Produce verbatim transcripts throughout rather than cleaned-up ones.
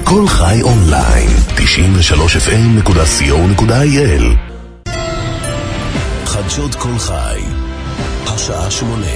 כל חי אונליין, תשעים ושלוש אף אם נקודה סי או נקודה איי אל. חדשות כל חי, השעה שמונה.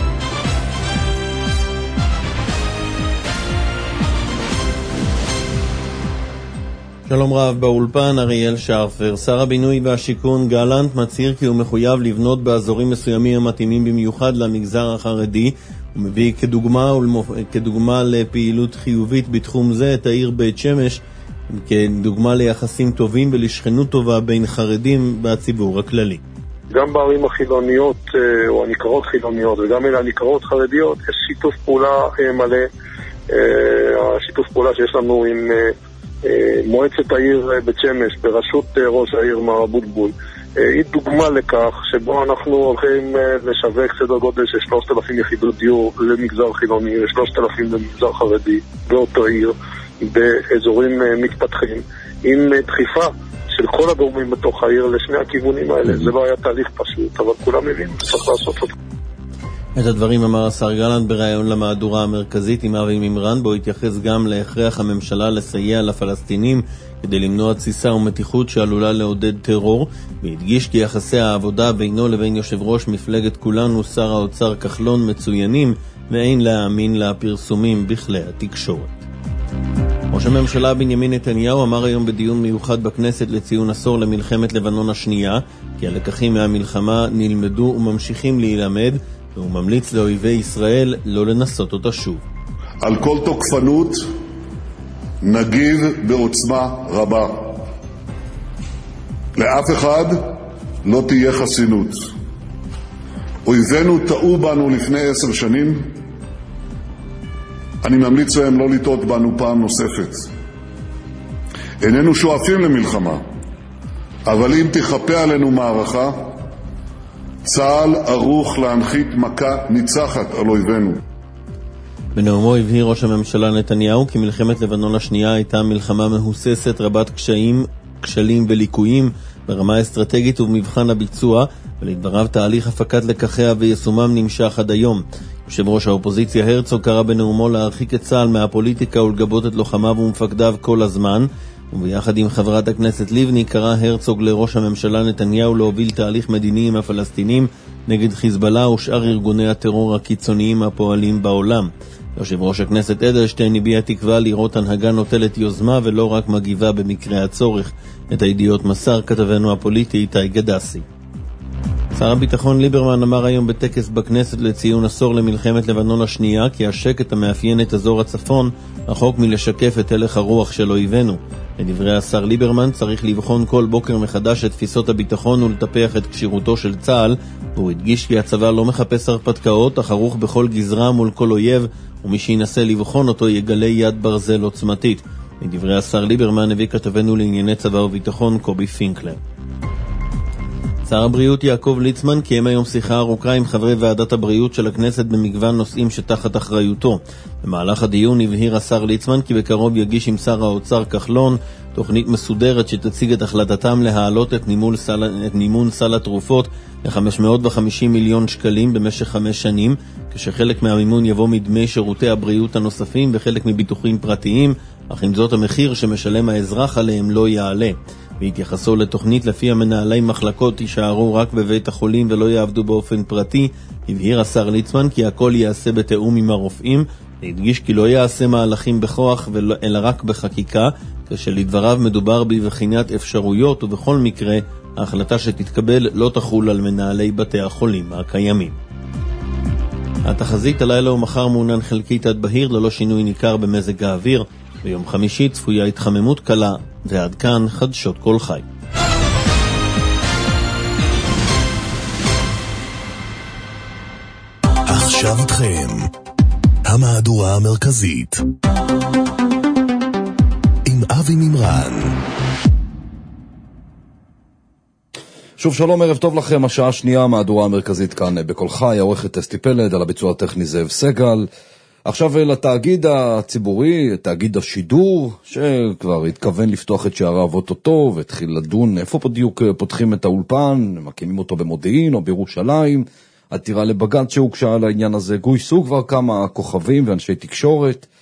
שלום רב, באולפן אריאל שרפר. שר הבינוי והשיכון גלנט מצהיר כי הוא מחויב לבנות באזורים מסוימים המתאימים במיוחד למגזר החרדי. הוא מביא כדוגמה, כדוגמה לפעילות חיובית בתחום זה את העיר בית שמש, כדוגמה ליחסים טובים ולשכנות טובה בין חרדים והציבור הכללי. גם בערים החילוניות או הניכרות חילוניות וגם אלה הניכרות חרדיות יש שיתוף פעולה מלא. השיתוף פעולה שיש לנו עם מועצת העיר בית שמש בראשות ראש העיר מר אבוטבול היא דוגמה לכך שבו אנחנו הולכים לשווק סדר גודל של שלושת אלפים יחידות דיור למגזר חילוני ו-שלושת אלפים למגזר חרדי באותו עיר באזורים מתפתחים עם דחיפה של כל הגורמים בתוך העיר לשני הכיוונים האלה. זה לא היה תהליך פשוט, אבל כולם מבינים שצריך לעשות אותו. את הדברים אמר השר גלנט בראיון למהדורה המרכזית עם אבי מימרן, בו התייחס גם להכרח הממשלה לסייע לפלסטינים כדי למנוע תסיסה ומתיחות שעלולה לעודד טרור, והדגיש כי יחסי העבודה בינו לבין יושב ראש מפלגת כולנו שר האוצר כחלון מצוינים ואין להאמין לפרסומים בכלי התקשורת. ראש הממשלה בנימין נתניהו אמר היום בדיון מיוחד בכנסת לציון עשור למלחמת לבנון השנייה כי הלקחים מהמלחמה נלמדו וממשיכים להילמד, והוא ממליץ לאויבי ישראל לא לנסות אותה שוב. על כל תוקפנות נגיב בעוצמה רבה. לאף אחד לא תהיה חסינות. אויבינו טעו בנו לפני עשר שנים. אני ממליץ להם לא לטעות בנו פעם נוספת. איננו שואפים למלחמה, אבל אם תחפה עלינו מערכה, צה"ל ערוך להנחית מכה ניצחת על אויבינו. בנאומו הבהיר ראש הממשלה נתניהו כי מלחמת לבנון השנייה הייתה מלחמה מהוססת רבת קשיים, כשלים וליקויים ברמה אסטרטגית ובמבחן הביצוע, ולדבריו תהליך הפקת לקחיה ויישומם נמשך עד היום. יושב ראש האופוזיציה הרצוג קרא בנאומו להרחיק את צה"ל מהפוליטיקה ולגבות את לוחמיו ומפקדיו כל הזמן, וביחד עם חברת הכנסת לבני קרא הרצוג לראש הממשלה נתניהו להוביל תהליך מדיני עם הפלסטינים נגד חיזבאללה ושאר ארגוני הטרור הקיצוניים הפועלים בעולם. יושב ראש הכנסת אדלשטיין הביע תקווה לראות הנהגה נוטלת יוזמה ולא רק מגיבה במקרה הצורך. את הידיעות מסר כתבנו הפוליטי איתי גדסי. שר הביטחון ליברמן אמר היום בטקס בכנסת לציון עשור למלחמת לבנון השנייה כי השקט המאפיין את אזור הצפון רחוק מלשקף את הלך הרוח של אויבינו. לדברי השר ליברמן צריך לבחון כל בוקר מחדש את תפיסות הביטחון ולטפח את כשירותו של צה"ל, והוא הדגיש כי הצבא לא מחפש הרפתקאות אך ערוך בכל גזרה מול כל אויב, ומי שינסה לבחון אותו יגלה יד ברזל עוצמתית. לדברי השר ליברמן הביא כתבנו לענייני צבא וביטחון קובי פינקלר. שר הבריאות יעקב ליצמן קיים היום שיחה ארוכה עם חברי ועדת הבריאות של הכנסת במגוון נושאים שתחת אחריותו. במהלך הדיון הבהיר השר ליצמן כי בקרוב יגיש עם שר האוצר כחלון תוכנית מסודרת שתציג את החלטתם להעלות את נימון סל, את נימון סל התרופות ל-חמש מאות וחמישים מיליון שקלים במשך חמש שנים, כשחלק מהמימון יבוא מדמי שירותי הבריאות הנוספים וחלק מביטוחים פרטיים, אך עם זאת המחיר שמשלם האזרח עליהם לא יעלה. בהתייחסו לתוכנית לפי המנהלי מחלקות יישארו רק בבית החולים ולא יעבדו באופן פרטי, הבהיר השר ליצמן כי הכל יעשה בתאום עם הרופאים, והדגיש כי לא יעשה מהלכים בכוח אלא רק בחקיקה, כשלדבריו מדובר בבחינת אפשרויות ובכל מקרה ההחלטה שתתקבל לא תחול על מנהלי בתי החולים הקיימים. התחזית הלילה ומחר מעונן חלקית עד בהיר ללא שינוי ניכר במזג האוויר. ביום חמישי צפויה התחממות קלה, ועד כאן חדשות כל חי. עכשיו איתכם המהדורה המרכזית עם אבי מימרן. שוב שלום, ערב טוב לכם. השעה השנייה, מהדורה המרכזית כאן בכל חי, העורכת אסתי פלד, על הביצוע הטכני זאב סגל. עכשיו לתאגיד הציבורי, תאגיד השידור, שכבר התכוון לפתוח את שעריו אוטוטו, והתחיל לדון איפה בדיוק פותחים את האולפן, מקימים אותו במודיעין או בירושלים. עתירה לבג"ץ שהוגשה על העניין הזה, גויסו כבר כמה כוכבים ואנשי תקשורת,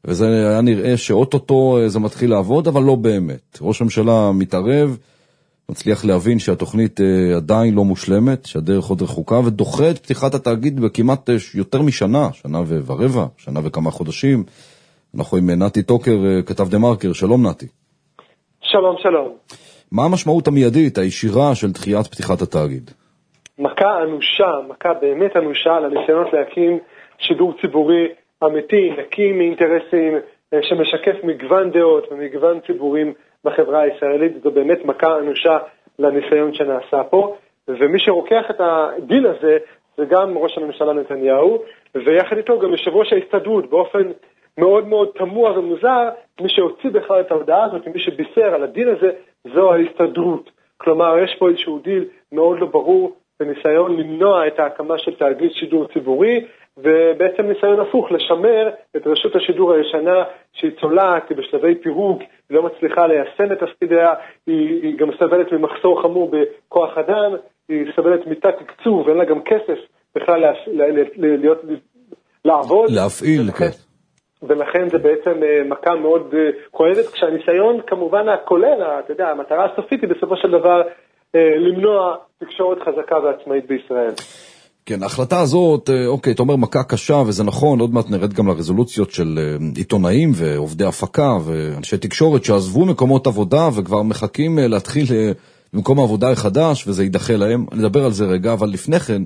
וזה היה נראה שאוטוטו זה מתחיל לעבוד, אבל לא באמת. ראש הממשלה מתערב, מצליח להבין שהתוכנית עדיין לא מושלמת, שהדרך עוד רחוקה, ודוחה את פתיחת התאגיד בכמעט יותר משנה, שנה ורבע, שנה וכמה חודשים. אנחנו עם נתי טוקר, כתב דה מרקר. שלום נתי. שלום, שלום. מה המשמעות המיידית, הישירה של דחיית פתיחת התאגיד? מכה אנושה, מכה באמת אנושה לניסיונות להקים שידור ציבורי אמיתי, נקי מאינטרסים, שמשקף מגוון דעות ומגוון ציבורים בחברה הישראלית. זו באמת מכה אנושה לניסיון שנעשה פה, ומי שרוקח את הדין הזה זה גם ראש הממשלה נתניהו, ויחד איתו גם יושב ראש ההסתדרות. באופן מאוד מאוד תמוה ומוזר, מי שהוציא בכלל את ההודעה הזאת, מי שבישר על הדין הזה, זו ההסתדרות. כלומר, יש פה איזשהו דיל מאוד לא ברור, בניסיון למנוע את ההקמה של תאגיד שידור ציבורי, ובעצם ניסיון הפוך, לשמר את רשות השידור הישנה, שהיא צולעת, היא בשלבי פירוק, היא לא מצליחה ליישם את תפקידיה, היא, היא גם סבלת ממחסור חמור בכוח אדם, היא סבלת מתת תקצוב, ואין לה גם כסף בכלל לה, לה, להיות, לעבוד. להפעיל, ולכן, כן. ולכן זה בעצם מכה מאוד כואבת, כשהניסיון כמובן הכולל, אתה יודע, המטרה הסופית היא בסופו של דבר למנוע תקשורת חזקה ועצמאית בישראל. כן, ההחלטה הזאת, אוקיי, אתה אומר מכה קשה, וזה נכון, עוד מעט נרד גם לרזולוציות של עיתונאים ועובדי הפקה ואנשי תקשורת שעזבו מקומות עבודה וכבר מחכים להתחיל במקום העבודה החדש, וזה יידחה להם. נדבר על זה רגע, אבל לפני כן,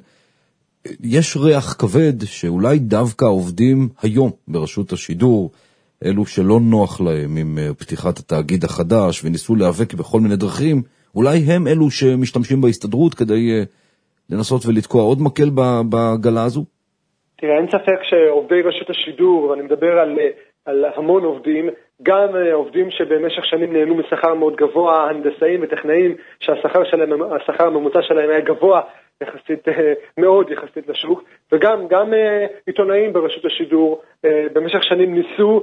יש ריח כבד שאולי דווקא עובדים היום ברשות השידור, אלו שלא נוח להם עם פתיחת התאגיד החדש וניסו להיאבק בכל מיני דרכים, אולי הם אלו שמשתמשים בהסתדרות כדי לנסות ולתקוע עוד מקל בגלה הזו? תראה, אין ספק שעובדי רשות השידור, ואני מדבר על, על המון עובדים, גם עובדים שבמשך שנים נהנו משכר מאוד גבוה, הנדסאים וטכנאים, שהשכר שלהם, השכר הממוצע שלהם היה גבוה יחסית, מאוד יחסית לשוק, וגם גם עיתונאים ברשות השידור במשך שנים ניסו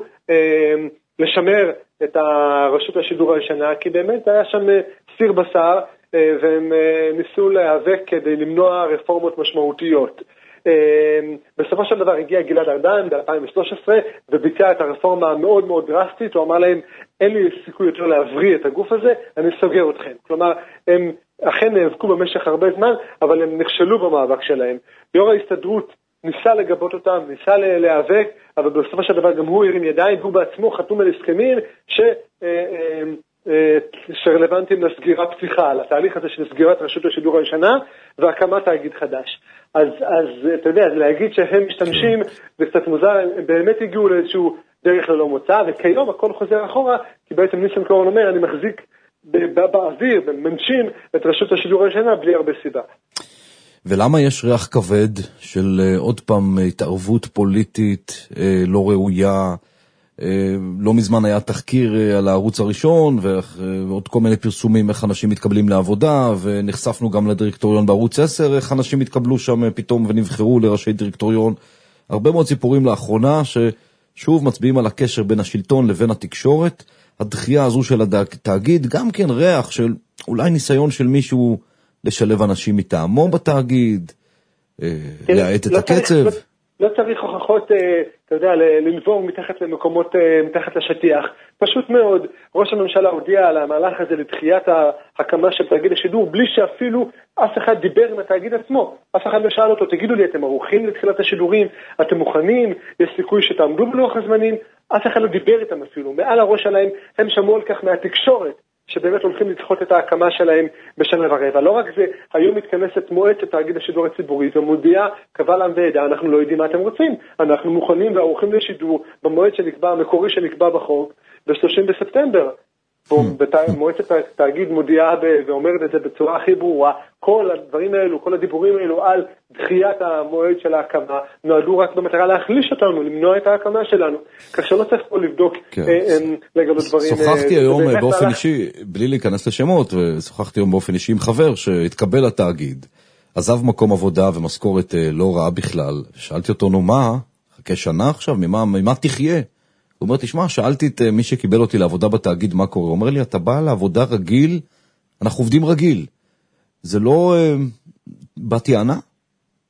לשמר את רשות השידור הישנה, כי באמת היה שם סיר בשר, והם ניסו להיאבק כדי למנוע רפורמות משמעותיות. בסופו של דבר הגיע גלעד ארדן ב-אלפיים ושלוש עשרה וביצע את הרפורמה המאוד מאוד דרסטית. הוא אמר להם, אין לי סיכוי יותר להבריא את הגוף הזה, אני סוגר אתכם. כלומר, הם אכן נאבקו במשך הרבה זמן, אבל הם נכשלו במאבק שלהם. יו"ר ההסתדרות ניסה לגבות אותם, ניסה להיאבק, אבל בסופו של דבר גם הוא הרים ידיים, והוא בעצמו חתום על הסכמים ש... שרלוונטיים לסגירה פתיחה, לתהליך הזה של סגירת רשות השידור הישנה והקמת תאגיד חדש. אז, אז אתה יודע, להגיד שהם משתמשים, זה קצת מוזר, הם באמת הגיעו לאיזשהו דרך ללא מוצא, וכיום הכל חוזר אחורה, כי בעצם ניסנקורן אומר, אני מחזיק באוויר, במנשים, את רשות השידור הישנה בלי הרבה סיבה. ולמה יש ריח כבד של עוד פעם התערבות פוליטית לא ראויה? לא מזמן היה תחקיר על הערוץ הראשון ועוד כל מיני פרסומים איך אנשים מתקבלים לעבודה, ונחשפנו גם לדירקטוריון בערוץ עשר, איך אנשים התקבלו שם פתאום ונבחרו לראשי דירקטוריון. הרבה מאוד סיפורים לאחרונה ששוב מצביעים על הקשר בין השלטון לבין התקשורת. הדחייה הזו של התאגיד גם כן ריח של אולי ניסיון של מישהו לשלב אנשים מטעמו בתאגיד, להאט את הקצב. לא צריך הוכחות, אתה יודע, לנבור מתחת למקומות, מתחת לשטיח. פשוט מאוד, ראש הממשלה הודיע על המהלך הזה לדחיית ההקמה של תאגיד השידור, בלי שאפילו אף אחד דיבר עם התאגיד עצמו. אף אחד לא שאל אותו, תגידו לי, אתם ערוכים לתחילת השידורים? אתם מוכנים? יש סיכוי שתעמדו בלוח הזמנים? אף אחד לא דיבר איתם אפילו. מעל הראש שלהם הם שמעו על כך מהתקשורת, שבאמת הולכים לדחות את ההקמה שלהם בשנה ורבע. לא רק זה, היום מתכנסת מועצת תאגיד השידור הציבורי, ומודיעה קבל עם ועדה, אנחנו לא יודעים מה אתם רוצים. אנחנו מוכנים וערוכים לשידור במועד שנקבע, המקורי שנקבע בחוק, ב-שלושים בספטמבר. מועצת התאגיד מודיעה ואומרת את זה בצורה הכי ברורה. כל הדברים האלו, כל הדיבורים האלו על דחיית המועד של ההקמה, נועדו רק במטרה להחליש אותנו, למנוע את ההקמה שלנו. כך שלא צריך פה לבדוק לגלות דברים. שוחחתי היום באופן אישי, בלי להיכנס לשמות, ושוחחתי היום באופן אישי עם חבר שהתקבל לתאגיד, עזב מקום עבודה ומשכורת לא רעה בכלל. שאלתי אותו, נו מה, חכה שנה עכשיו, ממה תחיה? הוא אומר, תשמע, שאלתי את מי שקיבל אותי לעבודה בתאגיד מה קורה. הוא אומר לי, אתה בא לעבודה רגיל, אנחנו עובדים רגיל. זה לא אה, בטענה? כן,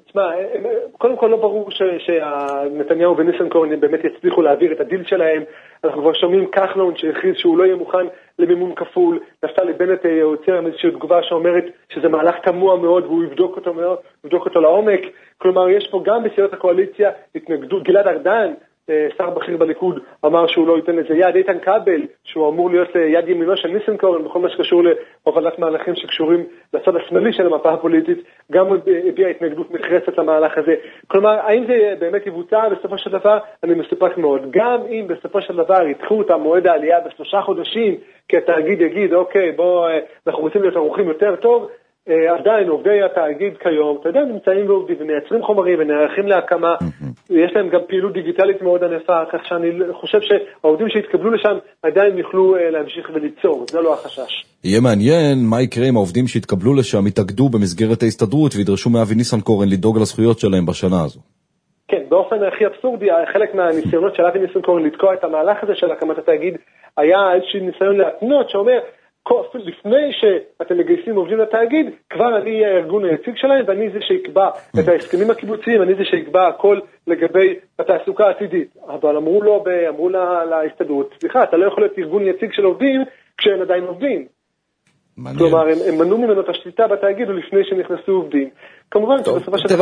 תשמע, קודם כל לא ברור שנתניהו וניסנקורן באמת יצליחו להעביר את הדיל שלהם. אנחנו כבר שומעים כחלון שהכריז שהוא לא יהיה מוכן למימון כפול. נפתלי בנט יוצר איזושהי תגובה שאומרת שזה מהלך תמוה מאוד והוא יבדוק אותו מאוד, יבדוק אותו לעומק. כלומר, יש פה גם בסיעות הקואליציה התנגדות. גלעד ארדן, שר בכיר בליכוד, אמר שהוא לא ייתן לזה יד. איתן כבל, שהוא אמור להיות יד ימינו של ניסנקורן בכל מה שקשור להובלת מהלכים שקשורים לצד השמאלי של המפה הפוליטית, גם הביע התנגדות נחרצת למהלך הזה. כלומר, האם זה באמת יבוצע בסופו של דבר? אני מסופק מאוד. גם אם בסופו של דבר ידחו את המועד העלייה בשלושה חודשים, כי התאגיד יגיד, אוקיי, בוא, אנחנו רוצים להיות ערוכים יותר טוב, עדיין עובדי התאגיד כיום, אתה יודע, נמצאים ועובדים ומייצרים חומרים ונערכים להקמה, יש להם גם פעילות דיגיטלית מאוד ענפה, כך שאני חושב שהעובדים שהתקבלו לשם עדיין יוכלו להמשיך וליצור, זה לא החשש. יהיה מעניין מה יקרה אם העובדים שהתקבלו לשם יתאגדו במסגרת ההסתדרות וידרשו מאבי ניסנקורן לדאוג לזכויות שלהם בשנה הזו. כן, באופן הכי אבסורדי, חלק מהניסיונות של אבי ניסנקורן לתקוע את המהלך הזה של הקמת התאגיד, היה איזשהו ניסיון להתנות שאומר, לפני שאתם מגייסים עובדים לתאגיד, כבר אני אהיה הארגון היציג שלהם, ואני זה שיקבע את ההסכמים הקיבוציים, אני זה שיקבע הכל לגבי התעסוקה העתידית. אבל אמרו לו, אמרו להסתדרות, סליחה, אתה לא יכול להיות ארגון יציג של עובדים כשהם עדיין עובדים. כלומר, הם, הם מנעו ממנו את השליטה בתאגיד ולפני שנכנסו עובדים. כמובן, שבסופו של דבר...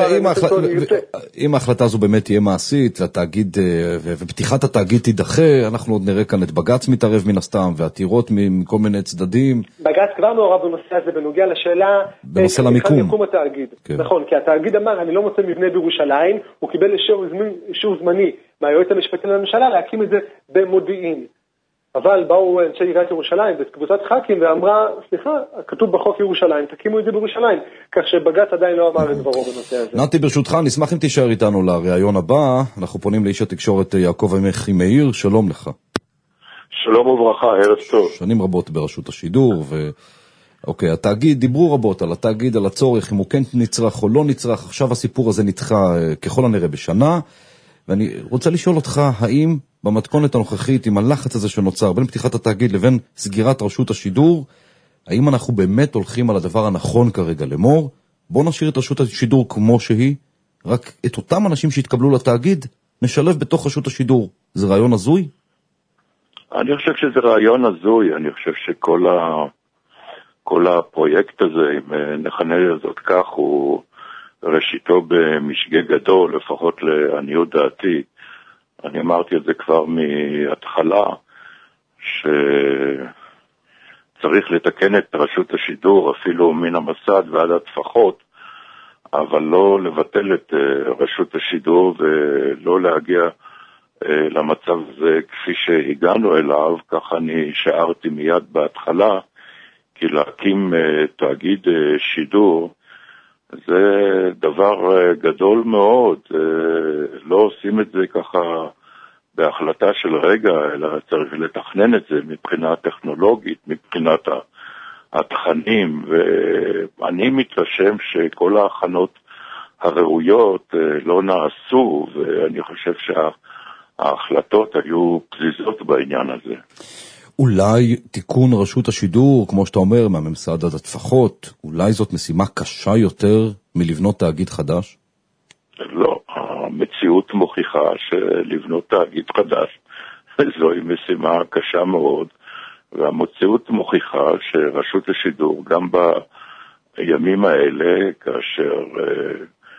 אם ההחלטה הזו באמת תהיה מעשית, והתאגיד, ופתיחת התאגיד תידחה, אנחנו עוד נראה כאן את בג"ץ מתערב מן הסתם, ועתירות מכל מיני צדדים. בג"ץ כבר מעורב בנושא הזה, בנוגע לשאלה... בנושא למיקום. יקום התאגיד. נכון, כי התאגיד אמר, אני לא מוצא מבנה בירושלים, הוא קיבל אישור זמני מהיועץ המשפטי לממשלה להקים את זה במודיעין. אבל באו אנשי עיריית ירושלים בקבוצת ח"כים ואמרה, סליחה, כתוב בחוק ירושלים, תקימו את זה בירושלים, כך שבג"ץ עדיין לא אמר את דברו בנושא הזה. נתי, ברשותך, נשמח אם תישאר איתנו לראיון הבא. אנחנו פונים לאיש התקשורת יעקב עמיחי מאיר, שלום לך. שלום וברכה, ערב טוב. שנים רבות ברשות השידור, ו... אוקיי, התאגיד, דיברו רבות על התאגיד, על הצורך, אם הוא כן נצרך או לא נצרך, עכשיו הסיפור הזה נדחה ככל הנראה בשנה, ואני רוצה לשאול אותך, האם במתכונת הנוכחית, עם הלחץ הזה שנוצר בין פתיחת התאגיד לבין סגירת רשות השידור, האם אנחנו באמת הולכים על הדבר הנכון כרגע למור? בוא נשאיר את רשות השידור כמו שהיא, רק את אותם אנשים שהתקבלו לתאגיד, נשלב בתוך רשות השידור. זה רעיון הזוי? אני חושב שזה רעיון הזוי, אני חושב שכל ה... כל הפרויקט הזה, אם נכנה זאת כך, הוא ראשיתו במשגה גדול, לפחות לעניות דעתי. אני אמרתי את זה כבר מההתחלה, שצריך לתקן את רשות השידור, אפילו מן המסד ועד הטפחות, אבל לא לבטל את רשות השידור ולא להגיע למצב הזה כפי שהגענו אליו, כך אני שארתי מיד בהתחלה, כי להקים תאגיד שידור זה דבר גדול מאוד, לא עושים את זה ככה בהחלטה של רגע, אלא צריך לתכנן את זה מבחינה טכנולוגית, מבחינת התכנים, ואני מתרשם שכל ההכנות הראויות לא נעשו, ואני חושב שההחלטות היו פזיזות בעניין הזה. אולי תיקון רשות השידור, כמו שאתה אומר, מהממסד עד הטפחות, אולי זאת משימה קשה יותר מלבנות תאגיד חדש? לא, המציאות מוכיחה שלבנות תאגיד חדש זוהי משימה קשה מאוד, והמציאות מוכיחה שרשות השידור, גם בימים האלה, כאשר אה,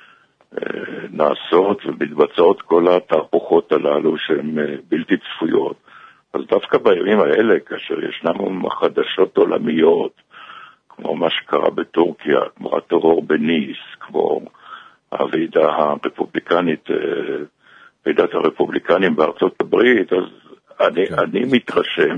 אה, נעשות ומתבצעות כל התהפוכות הללו שהן אה, בלתי צפויות, אז דווקא בימים האלה, כאשר ישנם חדשות עולמיות, כמו מה שקרה בטורקיה, כמו הטרור בניס, כמו הוועידה הרפובליקנית, ועידת הרפובליקנים בארצות הברית, אז אני, אני מתרשם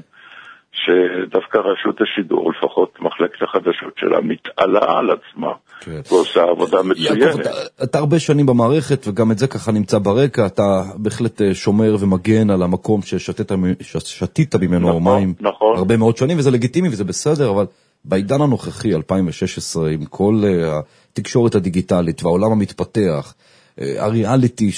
שדווקא רשות השידור, לפחות מחלקת החדשות שלה, מתעלה על עצמה, כן. ועושה עבודה מצוינת. יעקב, אתה, אתה הרבה שנים במערכת, וגם את זה ככה נמצא ברקע, אתה בהחלט שומר ומגן על המקום ששתית, ששתית ממנו נכון, מים נכון. הרבה מאוד שנים, וזה לגיטימי וזה בסדר, אבל בעידן הנוכחי, אלפיים ושש עשרה, עם כל התקשורת הדיגיטלית והעולם המתפתח, הריאליטי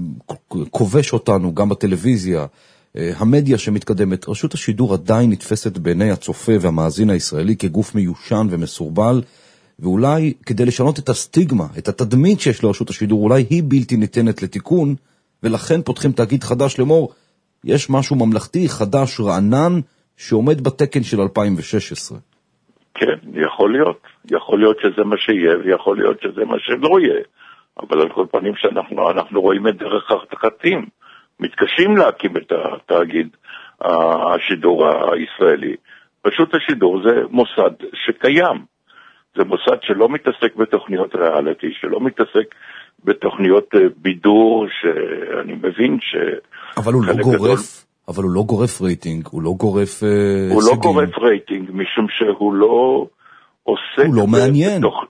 שכובש אותנו גם בטלוויזיה, המדיה שמתקדמת, רשות השידור עדיין נתפסת בעיני הצופה והמאזין הישראלי כגוף מיושן ומסורבל, ואולי כדי לשנות את הסטיגמה, את התדמית שיש לרשות השידור, אולי היא בלתי ניתנת לתיקון, ולכן פותחים תאגיד חדש לאמור, יש משהו ממלכתי חדש רענן שעומד בתקן של אלפיים ושש עשרה. כן, יכול להיות. יכול להיות שזה מה שיהיה, ויכול להיות שזה מה שלא יהיה. אבל על כל פנים שאנחנו אנחנו רואים את דרך החתחתים. מתקשים להקים את התאגיד השידור הישראלי. רשות השידור זה מוסד שקיים. זה מוסד שלא מתעסק בתוכניות ריאליטי, שלא מתעסק בתוכניות בידור, שאני מבין ש... אבל הוא לא גורף, אבל הוא לא גורף רייטינג, הוא לא גורף הישגים. הוא לא גורף רייטינג, משום שהוא לא עוסק... הוא לא מעניין. בתוך...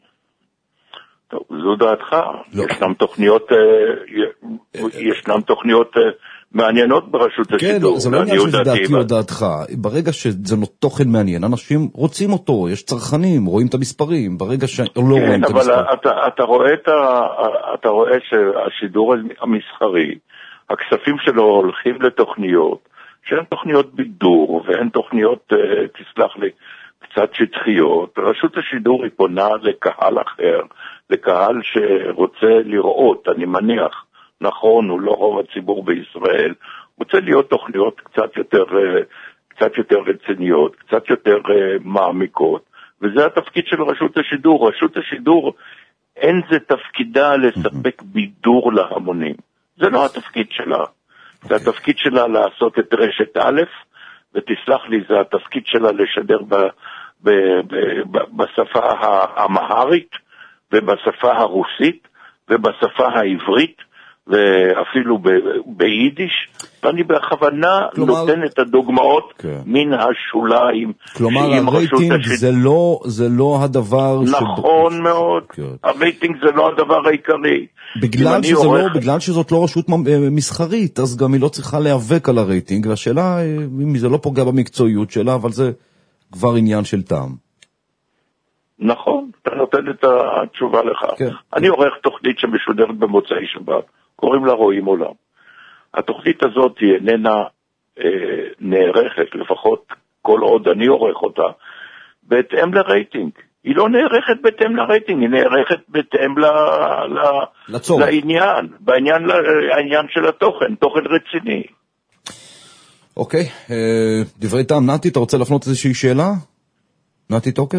טוב, זו דעתך. לא. ישנם תוכניות, ישנם תוכניות מעניינות ברשות כן, השידור. כן, זה לא עניין שזה דעתי או דעתך. ברגע שזה תוכן מעניין, אנשים רוצים אותו, יש צרכנים, רואים את המספרים, ברגע שלא כן, רואים את המספרים. כן, אבל אתה, אתה רואה את ה, אתה רואה שהשידור המסחרי, הכספים שלו הולכים לתוכניות, שהן תוכניות בידור, והן תוכניות, תסלח לי, קצת שטחיות. רשות השידור היא פונה לקהל אחר, לקהל שרוצה לראות, אני מניח, נכון, הוא לא רוב הציבור בישראל, רוצה להיות תוכניות קצת יותר, קצת יותר רציניות, קצת יותר מעמיקות, וזה התפקיד של רשות השידור. רשות השידור, אין זה תפקידה לספק בידור להמונים. זה לא התפקיד שלה. זה התפקיד שלה לעשות את רשת א', ותסלח לי, זה התפקיד שלה לשדר ב, ב, ב, ב, בשפה האמהרית, ובשפה הרוסית, ובשפה העברית, ואפילו ביידיש, ואני בכוונה נותן את הדוגמאות כן. מן השוליים. כלומר, הרייטינג השד... זה, לא, זה לא הדבר... נכון ש... מאוד, כן. הרייטינג זה לא הדבר העיקרי. בגלל, שזה עורך... לא, בגלל שזאת לא רשות מסחרית, אז גם היא לא צריכה להיאבק על הרייטינג, והשאלה, אם זה לא פוגע במקצועיות שלה, אבל זה כבר עניין של טעם. נכון, אתה נותן את התשובה לך. כן. אני עורך תוכנית שמשודרת במוצאי שבת, קוראים לה רואים עולם. התוכנית הזאת היא איננה אה, נערכת, לפחות כל עוד אני עורך אותה, בהתאם לרייטינג. היא לא נערכת בהתאם לרייטינג, היא נערכת בהתאם ל, ל, לעניין, בעניין לעניין של התוכן, תוכן רציני. אוקיי, אה, דברי טעם. נתי, אתה רוצה להפנות איזושהי שאלה? נתי טוקר?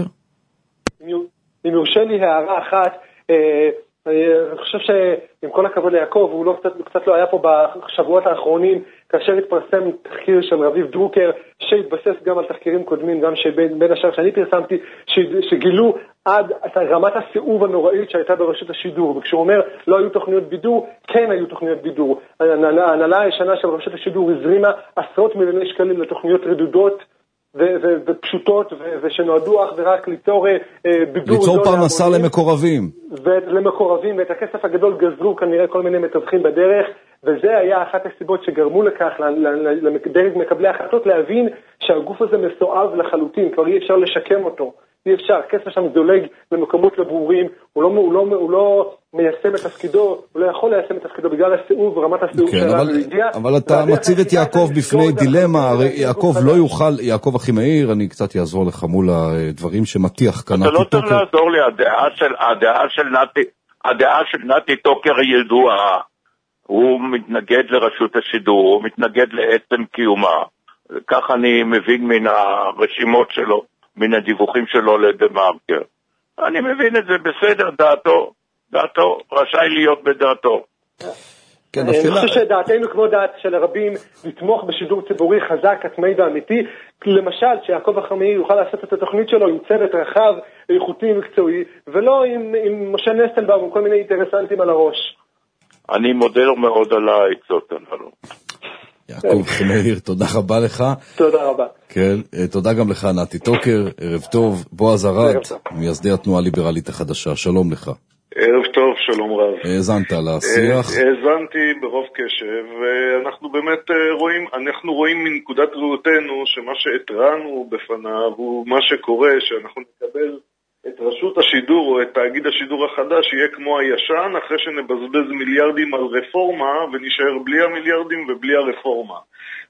אם יורשה לי הערה אחת, אני חושב שעם כל הכבוד ליעקב, הוא לא, קצת, קצת לא היה פה בשבועות האחרונים, כאשר התפרסם תחקיר של רביב דרוקר, שהתבסס גם על תחקירים קודמים, גם שבין בין השאר שאני פרסמתי, שגילו עד את רמת הסיאוב הנוראית שהייתה ברשות השידור, וכשהוא אומר לא היו תוכניות בידור, כן היו תוכניות בידור. ההנהלה הישנה של רשות השידור הזרימה עשרות מיליוני שקלים לתוכניות רדודות, ופשוטות, ושנועדו אך ורק ליצור בידור... ליצור פרנסה למקורבים. ולמקורבים, ואת הכסף הגדול גזרו כנראה כל מיני מתווכים בדרך, וזה היה אחת הסיבות שגרמו לכך, לדרג מקבלי ההחלטות, להבין שהגוף הזה מסואב לחלוטין, כבר אי אפשר לשקם אותו. אי אפשר, הכסף שם זולג למקומות לברורים, הוא לא, הוא לא, הוא לא מיישם את תפקידו, הוא לא יכול ליישם את תפקידו בגלל הסיאוב ורמת הסיאוב כן, שלנו. אבל, אבל אתה מציב את יעקב בפני דילמה, הרי יעקב לא יוכל, יעקב הכי מהיר, אני קצת יעזור לך מול הדברים שמתיח כאן. אתה לא צריך לעזור לי, הדעה של, הדעה של נתי, הדעה של נתי טוקר ידועה, הוא מתנגד לרשות השידור, הוא מתנגד לעצם קיומה, כך אני מבין מן הרשימות שלו. מן הדיווחים שלו לדמרקר. אני מבין את זה בסדר, דעתו, דעתו, רשאי להיות בדעתו. אני חושב שדעתנו כמו דעת של הרבים, לתמוך בשידור ציבורי חזק, עצמאי ואמיתי, למשל שיעקב החמאי יוכל לעשות את התוכנית שלו עם צוות רחב, איכותי ומקצועי, ולא עם, עם משה נסטנבאום וכל מיני אינטרסנטים על הראש. אני מודה לו מאוד על העצות הללו. יעקב חמאיר, תודה רבה לך. תודה רבה. כן, תודה גם לך נתי טוקר, ערב טוב. בועז ארד, מייסדי התנועה הליברלית החדשה, שלום לך. ערב טוב, שלום רב. האזנת לשיח? האזנתי ברוב קשב, ואנחנו באמת רואים, אנחנו רואים מנקודת ראותנו שמה שהתרענו בפניו הוא מה שקורה, שאנחנו נקבל את רשות השידור או את תאגיד השידור החדש יהיה כמו הישן, אחרי שנבזבז מיליארדים על רפורמה ונשאר בלי המיליארדים ובלי הרפורמה.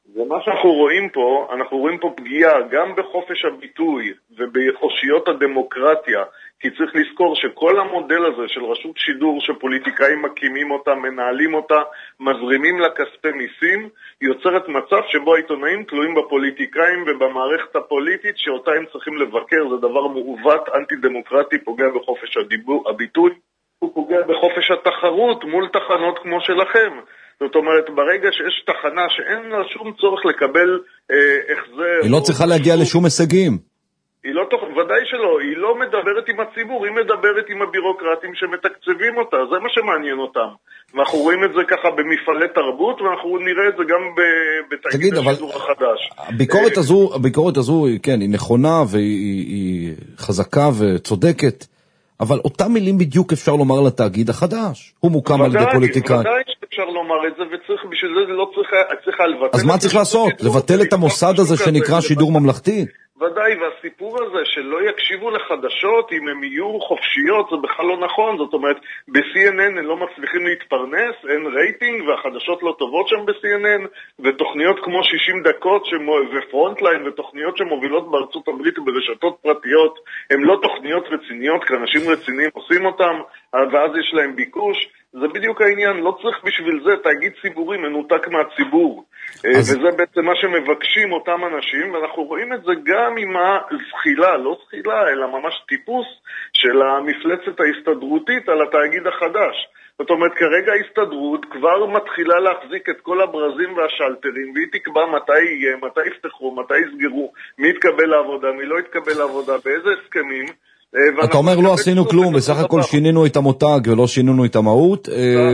ומה שאנחנו רואים פה, אנחנו רואים פה פגיעה גם בחופש הביטוי ובאושיות הדמוקרטיה, כי צריך לזכור שכל המודל הזה של רשות שידור שפוליטיקאים מקימים אותה, מנהלים אותה, מזרימים לה כספי מיסים, יוצרת מצב שבו העיתונאים תלויים בפוליטיקאים ובמערכת הפוליטית שאותה הם צריכים לבקר. זה דבר מעוות, אנטי-דמוקרטי, פוגע בחופש הדיבור, הביטוי, הוא פוגע בחופש התחרות מול תחנות כמו שלכם. זאת אומרת, ברגע שיש תחנה שאין לה שום צורך לקבל אה, החזר... היא לא צריכה להגיע לשום הישגים. היא לא, ודאי שלא, היא לא מדברת עם הציבור, היא מדברת עם הבירוקרטים שמתקצבים אותה, זה מה שמעניין אותם. ואנחנו רואים את זה ככה במפעלי תרבות, ואנחנו נראה את זה גם בתאגיד השידור החדש. הביקורת הזו, הביקורת הזו, כן, היא נכונה והיא היא חזקה וצודקת, אבל אותם מילים בדיוק אפשר לומר לתאגיד החדש. הוא מוקם על ידי פוליטיקאים. ודאי שאפשר לומר את זה, וצריך, בשביל זה לא צריך לבטל. אז מה צריך לעשות? לבטל את המוסד הזה שנקרא שידור ממלכתי? ודאי, והסיפור הזה שלא יקשיבו לחדשות אם הם יהיו חופשיות, זה בכלל לא נכון. זאת אומרת, ב-סי אן אן הם לא מצליחים להתפרנס, אין רייטינג, והחדשות לא טובות שם ב-סי אן אן, ותוכניות כמו שישים דקות ופרונטליין, ותוכניות שמובילות בארצות הברית ברשתות פרטיות, הם לא תוכניות רציניות, כי אנשים רציניים עושים אותם, ואז יש להם ביקוש. זה בדיוק העניין, לא צריך בשביל זה תאגיד ציבורי מנותק מהציבור. אז... וזה בעצם מה שמבקשים אותם אנשים, ואנחנו רואים את זה גם עם הזחילה, לא זחילה, אלא ממש טיפוס של המפלצת ההסתדרותית על התאגיד החדש. זאת אומרת, כרגע ההסתדרות כבר מתחילה להחזיק את כל הברזים והשלטרים, והיא תקבע מתי יהיה, מתי יפתחו, מתי יסגרו, מי יתקבל לעבודה, מי לא יתקבל לעבודה, באיזה הסכמים. אתה אומר לא עשינו כלום, בסך הכל שינינו את המותג ולא שינינו את המהות,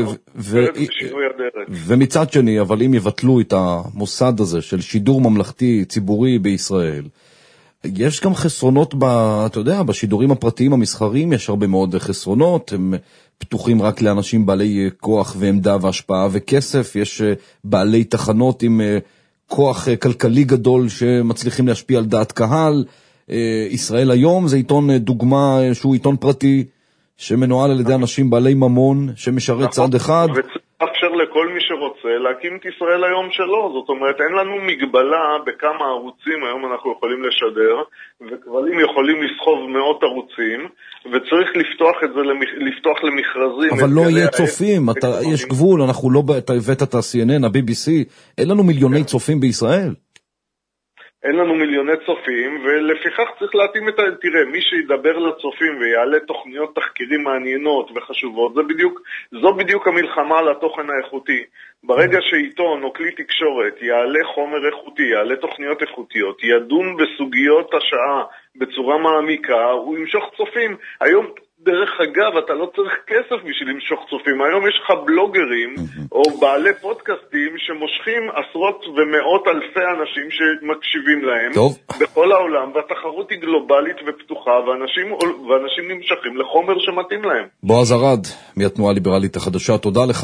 ומצד שני, אבל אם יבטלו את המוסד הזה של שידור ממלכתי ציבורי בישראל, יש גם חסרונות, אתה יודע, בשידורים הפרטיים המסחריים יש הרבה מאוד חסרונות, הם פתוחים רק לאנשים בעלי כוח ועמדה והשפעה וכסף, יש בעלי תחנות עם כוח כלכלי גדול שמצליחים להשפיע על דעת קהל. ישראל היום זה עיתון דוגמה שהוא עיתון פרטי שמנוהל על ידי אנשים בעלי ממון שמשרת צד אחד, וצריך לאפשר לכל מי שרוצה להקים את ישראל היום שלו. זאת אומרת, אין לנו מגבלה בכמה ערוצים היום אנחנו יכולים לשדר, וכבלים יכולים לסחוב מאות ערוצים, וצריך לפתוח את זה, לפתוח למכרזים. אבל לא יהיה צופים, אתה, יש גבול, אנחנו לא, אתה הבאת את ה-סי אן אן, ה-בי בי סי, אין לנו מיליוני צופים בישראל. אין לנו מיליוני צופים, ולפיכך צריך להתאים את ה... תראה, מי שידבר לצופים ויעלה תוכניות תחקירים מעניינות וחשובות, זה בדיוק, זו בדיוק המלחמה על התוכן האיכותי. ברגע שעיתון או כלי תקשורת יעלה חומר איכותי, יעלה תוכניות איכותיות, ידון בסוגיות השעה בצורה מעמיקה, הוא ימשוך צופים. היום... דרך אגב, אתה לא צריך כסף בשביל למשוך צופים. היום יש לך בלוגרים או בעלי פודקאסטים שמושכים עשרות ומאות אלפי אנשים שמקשיבים להם טוב. בכל העולם, והתחרות היא גלובלית ופתוחה, ואנשים, ואנשים נמשכים לחומר שמתאים להם. בועז ארד, מהתנועה הליברלית החדשה, תודה לך.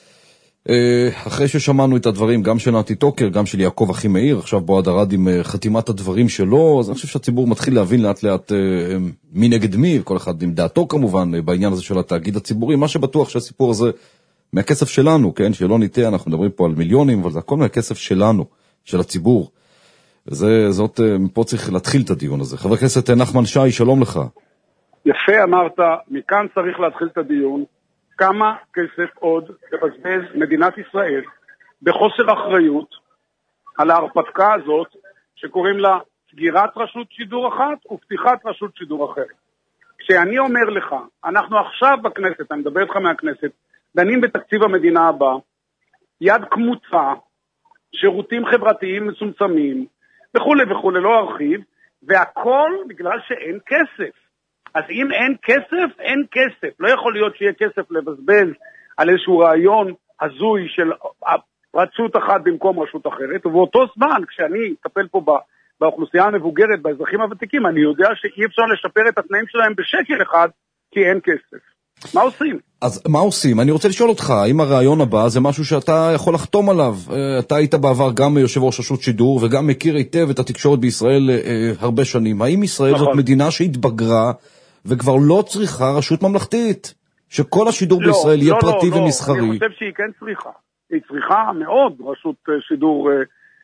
אחרי ששמענו את הדברים, גם של נתי טוקר, גם של יעקב אחימאיר, עכשיו בועז ארד עם חתימת הדברים שלו, אז אני חושב שהציבור מתחיל להבין לאט לאט מי נגד מי, כל אחד עם דעתו כמובן, בעניין הזה של התאגיד הציבורי. מה שבטוח שהסיפור הזה מהכסף שלנו, כן, שלא ניתן, אנחנו מדברים פה על מיליונים, אבל זה הכל מהכסף שלנו, של הציבור. וזה, זאת, מפה צריך להתחיל את הדיון הזה. חבר הכנסת נחמן שי, שלום לך. יפה אמרת, מכאן צריך להתחיל את הדיון. כמה כסף עוד תבזבז מדינת ישראל בחוסר אחריות על ההרפתקה הזאת שקוראים לה סגירת רשות שידור אחת ופתיחת רשות שידור אחרת. כשאני אומר לך, אנחנו עכשיו בכנסת, אני מדבר איתך מהכנסת, דנים בתקציב המדינה הבא, יד כמוצה, שירותים חברתיים מצומצמים, וכו' וכו', לא ארחיב, והכל בגלל שאין כסף. אז אם אין כסף, אין כסף. לא יכול להיות שיהיה כסף לבזבז על איזשהו רעיון הזוי של רשות אחת במקום רשות אחרת, ובאותו זמן, כשאני אטפל פה באוכלוסייה המבוגרת, באזרחים הוותיקים, אני יודע שאי אפשר לשפר את התנאים שלהם בשקל אחד, כי אין כסף. מה עושים? אז מה עושים? אני רוצה לשאול אותך, האם הרעיון הבא זה משהו שאתה יכול לחתום עליו? אתה היית בעבר גם יושב ראש רשות שידור, וגם מכיר היטב את התקשורת בישראל הרבה שנים. האם ישראל נכון. זאת מדינה שהתבגרה, וכבר לא צריכה רשות ממלכתית, שכל השידור לא, בישראל יהיה לא, פרטי לא, ומסחרי. אני חושב שהיא כן צריכה. היא צריכה מאוד רשות שידור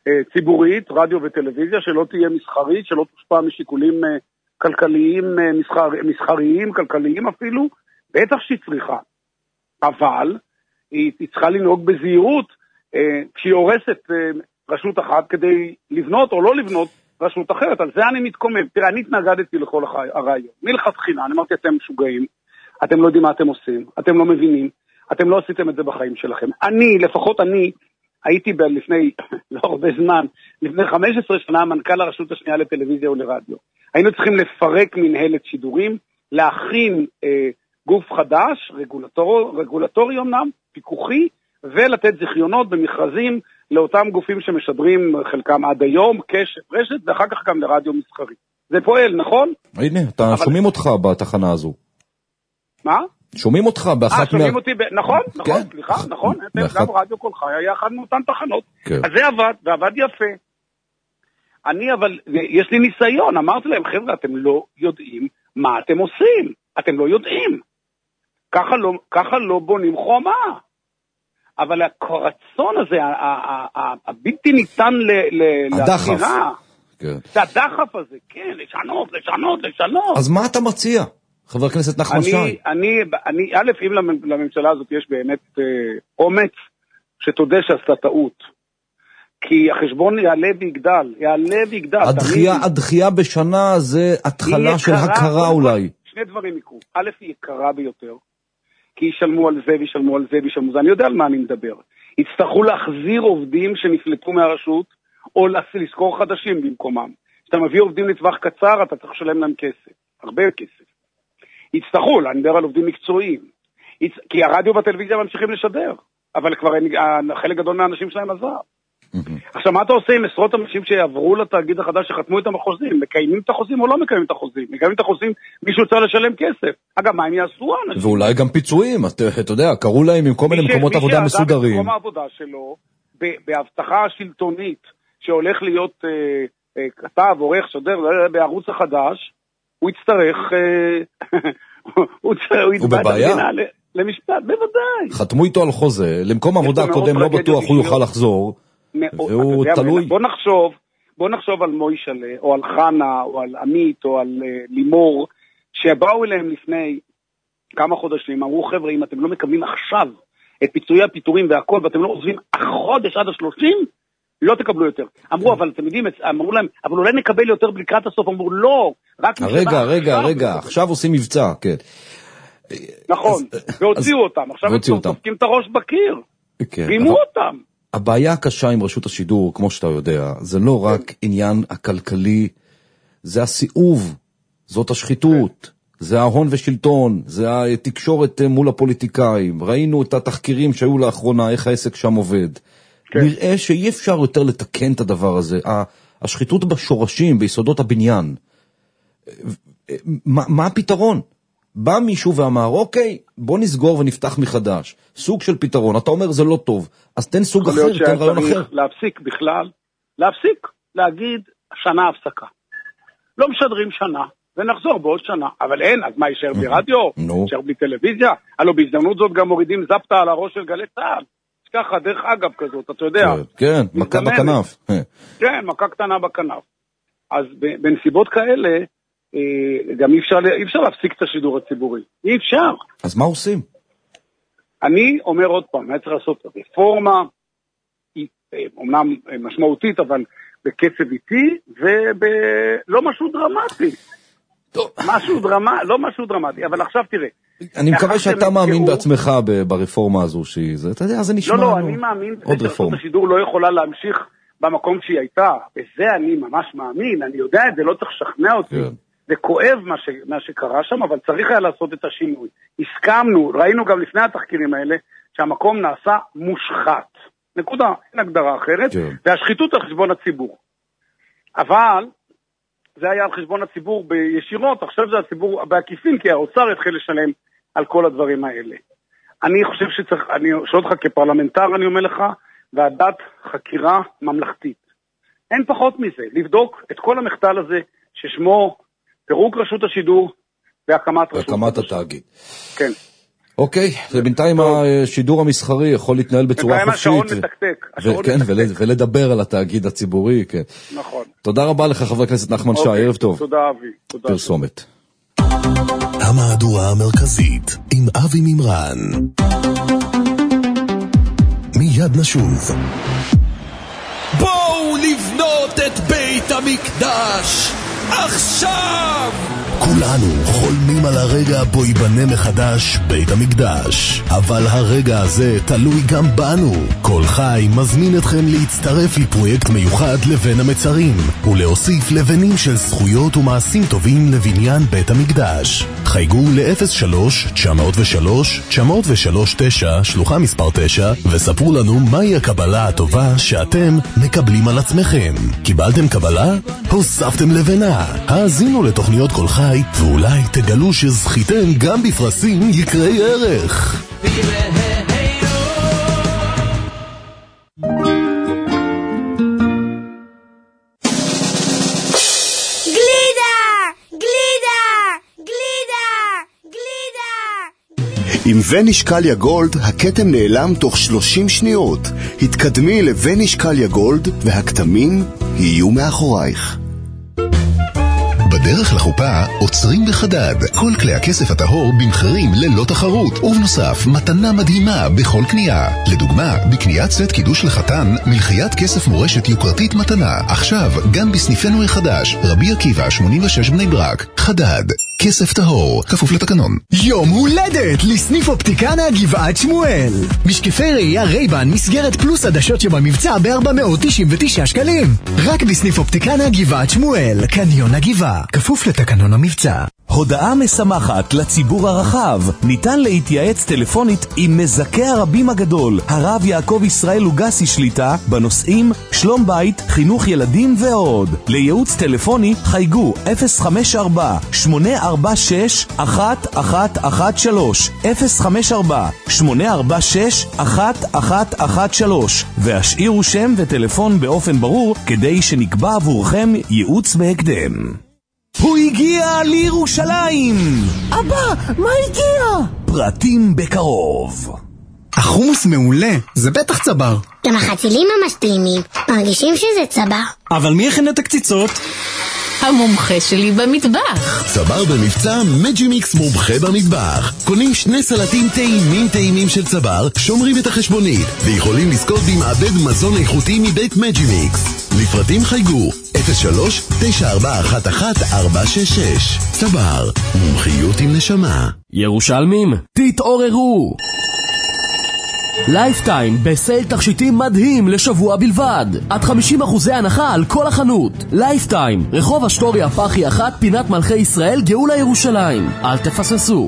ציבורית, רדיו וטלוויזיה, שלא תהיה מסחרית, שלא תושפע משיקולים כלכליים, מסחר, מסחריים, כלכליים אפילו, בטח שהיא צריכה. אבל היא, היא צריכה לנהוג בזהירות, כשהיא הורסת רשות אחת כדי לבנות או לא לבנות רשות אחרת. על זה אני מתקומם. תראה, אני התנגדתי לכל הרעיון. מלכתחילה, אני אמרתי, אתם משוגעים, אתם לא יודעים מה אתם עושים, אתם לא מבינים, אתם לא עשיתם את זה בחיים שלכם. אני, לפחות אני, הייתי ב- לפני, לא הרבה זמן, לפני חמש עשרה שנה, מנכ"ל הרשות השנייה לטלוויזיה ולרדיו. היינו צריכים לפרק מנהלת שידורים, להכין אה, גוף חדש, רגולטור, רגולטורי אמנם, פיקוחי, ולתת זיכיונות במכרזים לאותם גופים שמשדרים חלקם עד היום, קשת, רשת, ואחר כך גם לרדיו מסחרי. זה פועל, נכון? הנה, אתה אבל... שומעים אותך בתחנה הזו. מה? שומעים אותך באחת מה... אה, שומעים אותי, ב... נכון, נכון, סליחה, נכון, גם רדיו כל חי היה אחד מאותן תחנות. אז זה עבד, ועבד יפה. אני אבל, יש לי ניסיון, אמרתי להם, חבר'ה, אתם לא יודעים מה אתם עושים, אתם לא יודעים. ככה לא, ככה לא בונים חומה. אבל הרצון הזה, הבלתי ניתן להסבירה, זה הדחף הזה, כן, לשנות, לשנות, לשנות. אז מה אתה מציע? חבר הכנסת נחמן שי. אני, אני, א', אם לממשלה הזאת יש באמת אה, אומץ, שתודה שעשתה טעות. כי החשבון יעלה ויגדל, יעלה ויגדל. הדחייה, הדחייה בשנה זה התחלה של הכרה אולי. שני דברים יקרו. א', היא יקרה ביותר, כי ישלמו על זה וישלמו על זה וישלמו זה. אני יודע על מה אני מדבר. יצטרכו להחזיר עובדים שנפלטו מהרשות, או לזכור חדשים במקומם. כשאתה מביא עובדים לטווח קצר, אתה צריך לשלם להם כסף. הרבה כסף. יצטרכו, אני מדבר על עובדים מקצועיים. יצ... כי הרדיו והטלוויזיה ממשיכים לשדר, אבל כבר חלק גדול מהאנשים שלהם עזר. עכשיו, מה אתה עושה עם עשרות אנשים שיעברו לתאגיד החדש שחתמו את החוזים? מקיימים את החוזים או לא מקיימים את החוזים? מקיימים את החוזים, מישהו צריך לשלם כסף. אגב, מה הם יעשו האנשים? ואולי גם פיצויים, אתה, אתה יודע, קראו להם עם כל מיני מקומות עבודה מסודרים. מי שעזב את מקום העבודה שלו, בהבטחה השלטונית, שהולך להיות אה, אה, כתב, עורך, שודר, בערוץ החדש, הוא יצטרך, הוא יתבע את המדינה למשפט, בוודאי. חתמו איתו על חוזה, למקום עבודה הקודם לא בטוח הוא יוכל לחזור, והוא תלוי. בוא נחשוב, בוא נחשוב על מוישלה, או על חנה, או על עמית, או על לימור, שבאו אליהם לפני כמה חודשים, אמרו חבר'ה, אם אתם לא מקבלים עכשיו את פיצויי הפיטורים והכל, ואתם לא עוזבים החודש עד השלושים, לא תקבלו יותר. אמרו, אבל אתם יודעים, אמרו להם, אבל אולי נקבל יותר לקראת הסוף. אמרו, לא, רק... רגע, רגע, רגע, עכשיו עושים מבצע, כן. נכון, והוציאו אותם. עכשיו הם דופקים את הראש בקיר. רימו אותם. הבעיה הקשה עם רשות השידור, כמו שאתה יודע, זה לא רק עניין הכלכלי, זה הסיאוב, זאת השחיתות, זה ההון ושלטון, זה התקשורת מול הפוליטיקאים. ראינו את התחקירים שהיו לאחרונה, איך העסק שם עובד. נראה שאי אפשר יותר לתקן את הדבר הזה. השחיתות בשורשים, ביסודות הבניין. מה, מה הפתרון? בא מישהו ואמר, אוקיי, בוא נסגור ונפתח מחדש. סוג של פתרון. אתה אומר זה לא טוב. אז תן סוג אחר, תן רעיון אחר. להפסיק בכלל, להפסיק, להגיד שנה הפסקה. לא משדרים שנה, ונחזור בעוד שנה. אבל אין, אז מה יישאר בלי רדיו? יישאר בלי טלוויזיה? הלוא בהזדמנות זאת גם מורידים זפתה על הראש של גלי צהל. ככה, דרך אגב כזאת, אתה יודע. כן, מכה בכנף. כן, מכה קטנה בכנף. אז בנסיבות כאלה, גם אי אפשר, אי אפשר להפסיק את השידור הציבורי. אי אפשר. אז מה עושים? אני אומר עוד פעם, אני צריך לעשות רפורמה, אומנם משמעותית, אבל בקצב איטי, ולא משהו דרמטי. משהו דרמטי, לא משהו דרמטי, אבל עכשיו תראה. אני מקווה שאתה מאמין בעצמך ברפורמה הזו שהיא, אתה יודע, זה נשמע לא, לא, אני מאמין שרשות השידור לא יכולה להמשיך במקום שהיא הייתה, בזה אני ממש מאמין, אני יודע את זה, לא צריך לשכנע אותי, זה כואב מה שקרה שם, אבל צריך היה לעשות את השינוי. הסכמנו, ראינו גם לפני התחקירים האלה, שהמקום נעשה מושחת, נקודה, אין הגדרה אחרת, והשחיתות על חשבון הציבור. אבל זה היה על חשבון הציבור בישירות, עכשיו זה הציבור בעקיפין, כי האוצר התחיל לשלם על כל הדברים האלה. אני חושב שצריך, אני שואל אותך כפרלמנטר, אני אומר לך, ועדת חקירה ממלכתית. אין פחות מזה, לבדוק את כל המחדל הזה, ששמו פירוק רשות השידור והקמת רשות הקמת התאגיד. כן. אוקיי, ובינתיים השידור המסחרי יכול להתנהל בצורה חופשית. בינתיים השעון מתקתק. כן, ולדבר על התאגיד הציבורי, כן. נכון. תודה רבה לך, חבר הכנסת נחמן שי, ערב טוב. תודה אבי. פרסומת. המהדורה המרכזית עם אבי ממרן. מיד נשוב. בואו לבנות את בית המקדש עכשיו! כולנו חולמים על הרגע בו ייבנה מחדש בית המקדש, אבל הרגע הזה תלוי גם בנו. כל חי מזמין אתכם להצטרף לפרויקט מיוחד לבן המצרים ולהוסיף לבנים של זכויות ומעשים טובים לבניין בית המקדש. חייגו ל-אפס שלוש תשע אפס שלוש תשע אפס שלוש תשע שלוחה מספר תשע וספרו לנו מהי הקבלה הטובה שאתם מקבלים על עצמכם. קיבלתם קבלה? הוספתם לבנה. האזינו לתוכניות כל חי ואולי תגלו שזכיתם גם בפרסים יקרי ערך. עם וניש קליה גולד הכתם נעלם תוך שלושים שניות. התקדמי לוניש קליה גולד והכתמים יהיו מאחורייך. בדרך לחופה עוצרים בחדד. כל כלי הכסף הטהור במחירים ללא תחרות, ובנוסף מתנה מדהימה בכל קנייה. לדוגמה, בקניית סט קידוש לחתן מלחיית כסף מורשת יוקרתית מתנה. עכשיו גם בסניפנו החדש, רבי עקיבא שמונים ושש בני ברק. חדד, כסף טהור, כפוף לתקנון. יום הולדת לסניף אופטיקנה גבעת שמואל. משקפי ראייה רייבן מסגרת פלוס עדשות שבמבצע ב-ארבע מאות תשעים ותשעה שקלים. רק בסניף אופטיקנה גבעת שמואל, קניון הגבעה, כפוף לתקנון המבצע. הודעה משמחת לציבור הרחב. ניתן להתייעץ טלפונית עם מזכה הרבים הגדול, הרב יעקב ישראל לוגסי שליטה, בנושאים שלום בית, חינוך ילדים ועוד. לייעוץ טלפוני חייגו אפס חמש ארבע שמונה ארבע שש אחת אחת אחת שלוש אפס חמש ארבע שמונה ארבע שש אחת אחת אחת שלוש והשאירו שם וטלפון באופן ברור כדי שנקבע עבורכם ייעוץ בהקדם. הוא הגיע לירושלים! אבא, מה הגיע? פרטים בקרוב. החומוס מעולה, זה בטח צבר. גם החצילים ממש טעימים, מרגישים שזה צבר. אבל מי הכין את הקציצות? המומחה שלי במטבח. צבר במבצע מג'ימיקס מומחה במטבח. קונים שני סלטים טעימים טעימים של צבר, שומרים את החשבונית ויכולים לזכות במעבד מזון איכותי מבית מג'ימיקס. לפרטים חייגו אפס שלוש תשע ארבע אחת אחת ארבע שש שש. צבר, מומחיות עם נשמה. ירושלמים, תתעוררו! לייפטיים בסייל תכשיטים מדהים לשבוע בלבד, עד חמישים אחוזי הנחה על כל החנות. לייפטיים, רחוב אשטוריה פחי אחת, פינת מלכי ישראל, גאולה ירושלים. אל תפססו.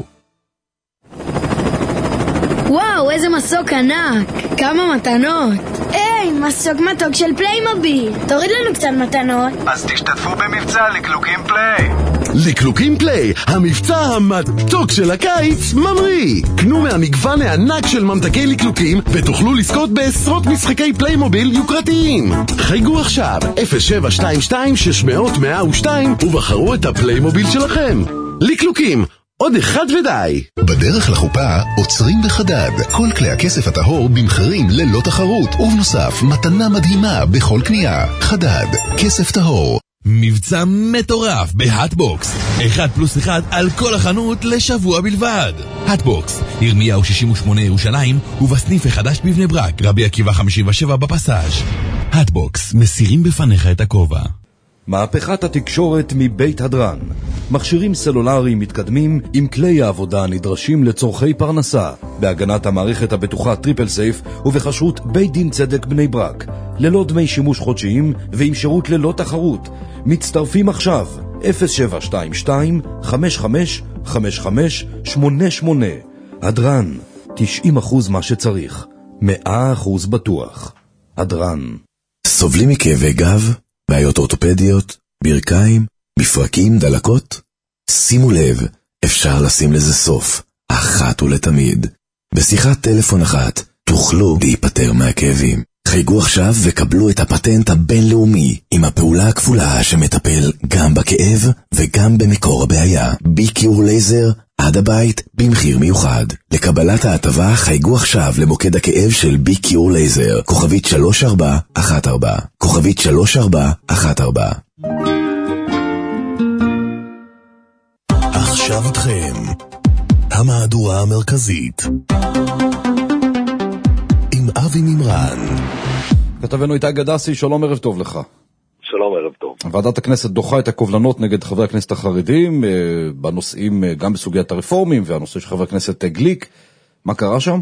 וואו, איזה מסוק ענק, כמה מתנות. היי, מסוק מתוק של פליימוביל, תוריד לנו קצת מתנות. אז תשתתפו במבצע לקלוקים פליי. לקלוקים פליי, המבצע המתוק של הקיץ ממריא. קנו מהמגוון הענק של ממתקי לקלוקים ותוכלו לזכות בעשרות משחקי פליימוביל יוקרתיים. חייגו עכשיו אפס שבע שתיים שתיים שש מאות מאה ושתיים ובחרו את הפליימוביל שלכם. לקלוקים, עוד אחד ודי. בדרך לחופה עוצרים בחדד. כל כלי הכסף הטהור במחירים ללא תחרות, ובנוסף מתנה מדהימה בכל קנייה. חדד, כסף טהור. מבצע מטורף בהאטבוקס, אחד פלוס אחד על כל החנות לשבוע בלבד. האטבוקס, ירמיהו שישים ושמונה ירושלים, ובסניף החדש בבני ברק, רבי עקיבא חמישים ושבע בפסאז'. האטבוקס, מסירים בפניך את הכובע. מהפכת התקשורת מבית הדרן. מכשירים סלולריים מתקדמים עם כלי העבודה הנדרשים לצורכי פרנסה, בהגנת המערכת הבטוחה טריפל סייף ובחשרות בית דין צדק בני ברק, ללא דמי שימוש חודשיים ועם שירות ללא תחרות. מצטרפים עכשיו אפס שבע שתיים שתיים חמש חמש חמש חמש שמונה שמונה. הדרן, תשעים אחוז מה שצריך, מאה אחוז בטוח. הדרן. סובלים מכאבי גב? בעיות אורתופדיות, ברכיים, מפרקים, דלקות? שימו לב, אפשר לשים לזה סוף, אחת ולתמיד. בשיחת טלפון אחת תוכלו להיפטר מהכאבים. חייגו עכשיו וקבלו את הפטנט הבינלאומי עם הפעולה הכפולה שמטפל גם בכאב וגם במקור הבעיה. בי-קיור לייזר עד הבית במחיר מיוחד. לקבלת ההטבה חייגו עכשיו למוקד הכאב של בי קיור לייזר, כוכבית שלוש ארבע אחת ארבע, כוכבית שלוש ארבע אחת ארבע. עכשיו איתכם המהדורה המרכזית עם אבי מימרן. כתבנו איתי גדסי, שלום, ערב טוב לך. שלום, ערב טוב. ועדת הכנסת דוחה את הקובלנות נגד חברי הכנסת החרדים בנושאים, גם בסוגיית הרפורמים והנושא של חבר הכנסת גליק. מה קרה שם?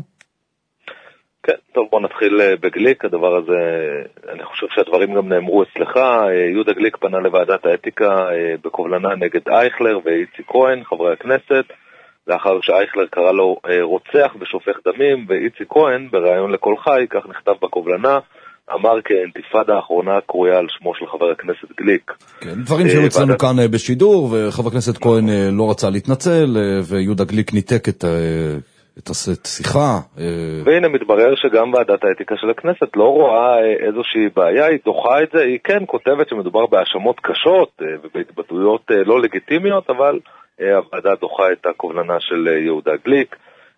כן, טוב, בוא נתחיל בגליק. הדבר הזה, אני חושב שהדברים גם נאמרו אצלך. יהודה גליק פנה לוועדת האתיקה בקובלנה נגד אייכלר ואיציק כהן, חברי הכנסת, לאחר שאייכלר קרא לו רוצח ושופך דמים, ואיציק כהן בראיון לכל חי, כך נכתב בקובלנה, אמר כאינתיפאדה האחרונה קרויה על שמו של חבר הכנסת גליק. כן, דברים שהיו אצלנו כאן בשידור, וחבר הכנסת כהן לא רצה להתנצל, ויהודה גליק ניתק את את השיחה. והנה מתברר שגם ועדת האתיקה של הכנסת לא רואה איזושהי בעיה, היא דוחה את זה, היא כן כותבת שמדובר בהאשמות קשות ובהתבטאויות לא לגיטימיות, אבל הוועדה דוחה את הקובלנה של יהודה גליק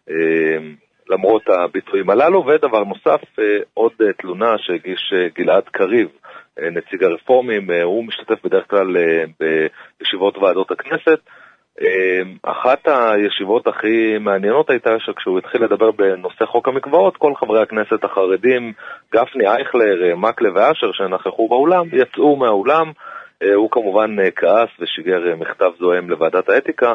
למרות הביטויים הללו. ודבר נוסף, עוד תלונה שהגיש גלעד קריב, נציג הרפורמים, הוא משתתף בדרך כלל בישיבות ועדות הכנסת. אחת הישיבות הכי מעניינות הייתה שכשהוא התחיל לדבר בנושא חוק המקוואות, כל חברי הכנסת החרדים, גפני, אייכלר, מקלב ואשר שנכחו באולם, יצאו מהאולם. הוא כמובן כעס ושיגר מכתב זוהם לוועדת האתיקה,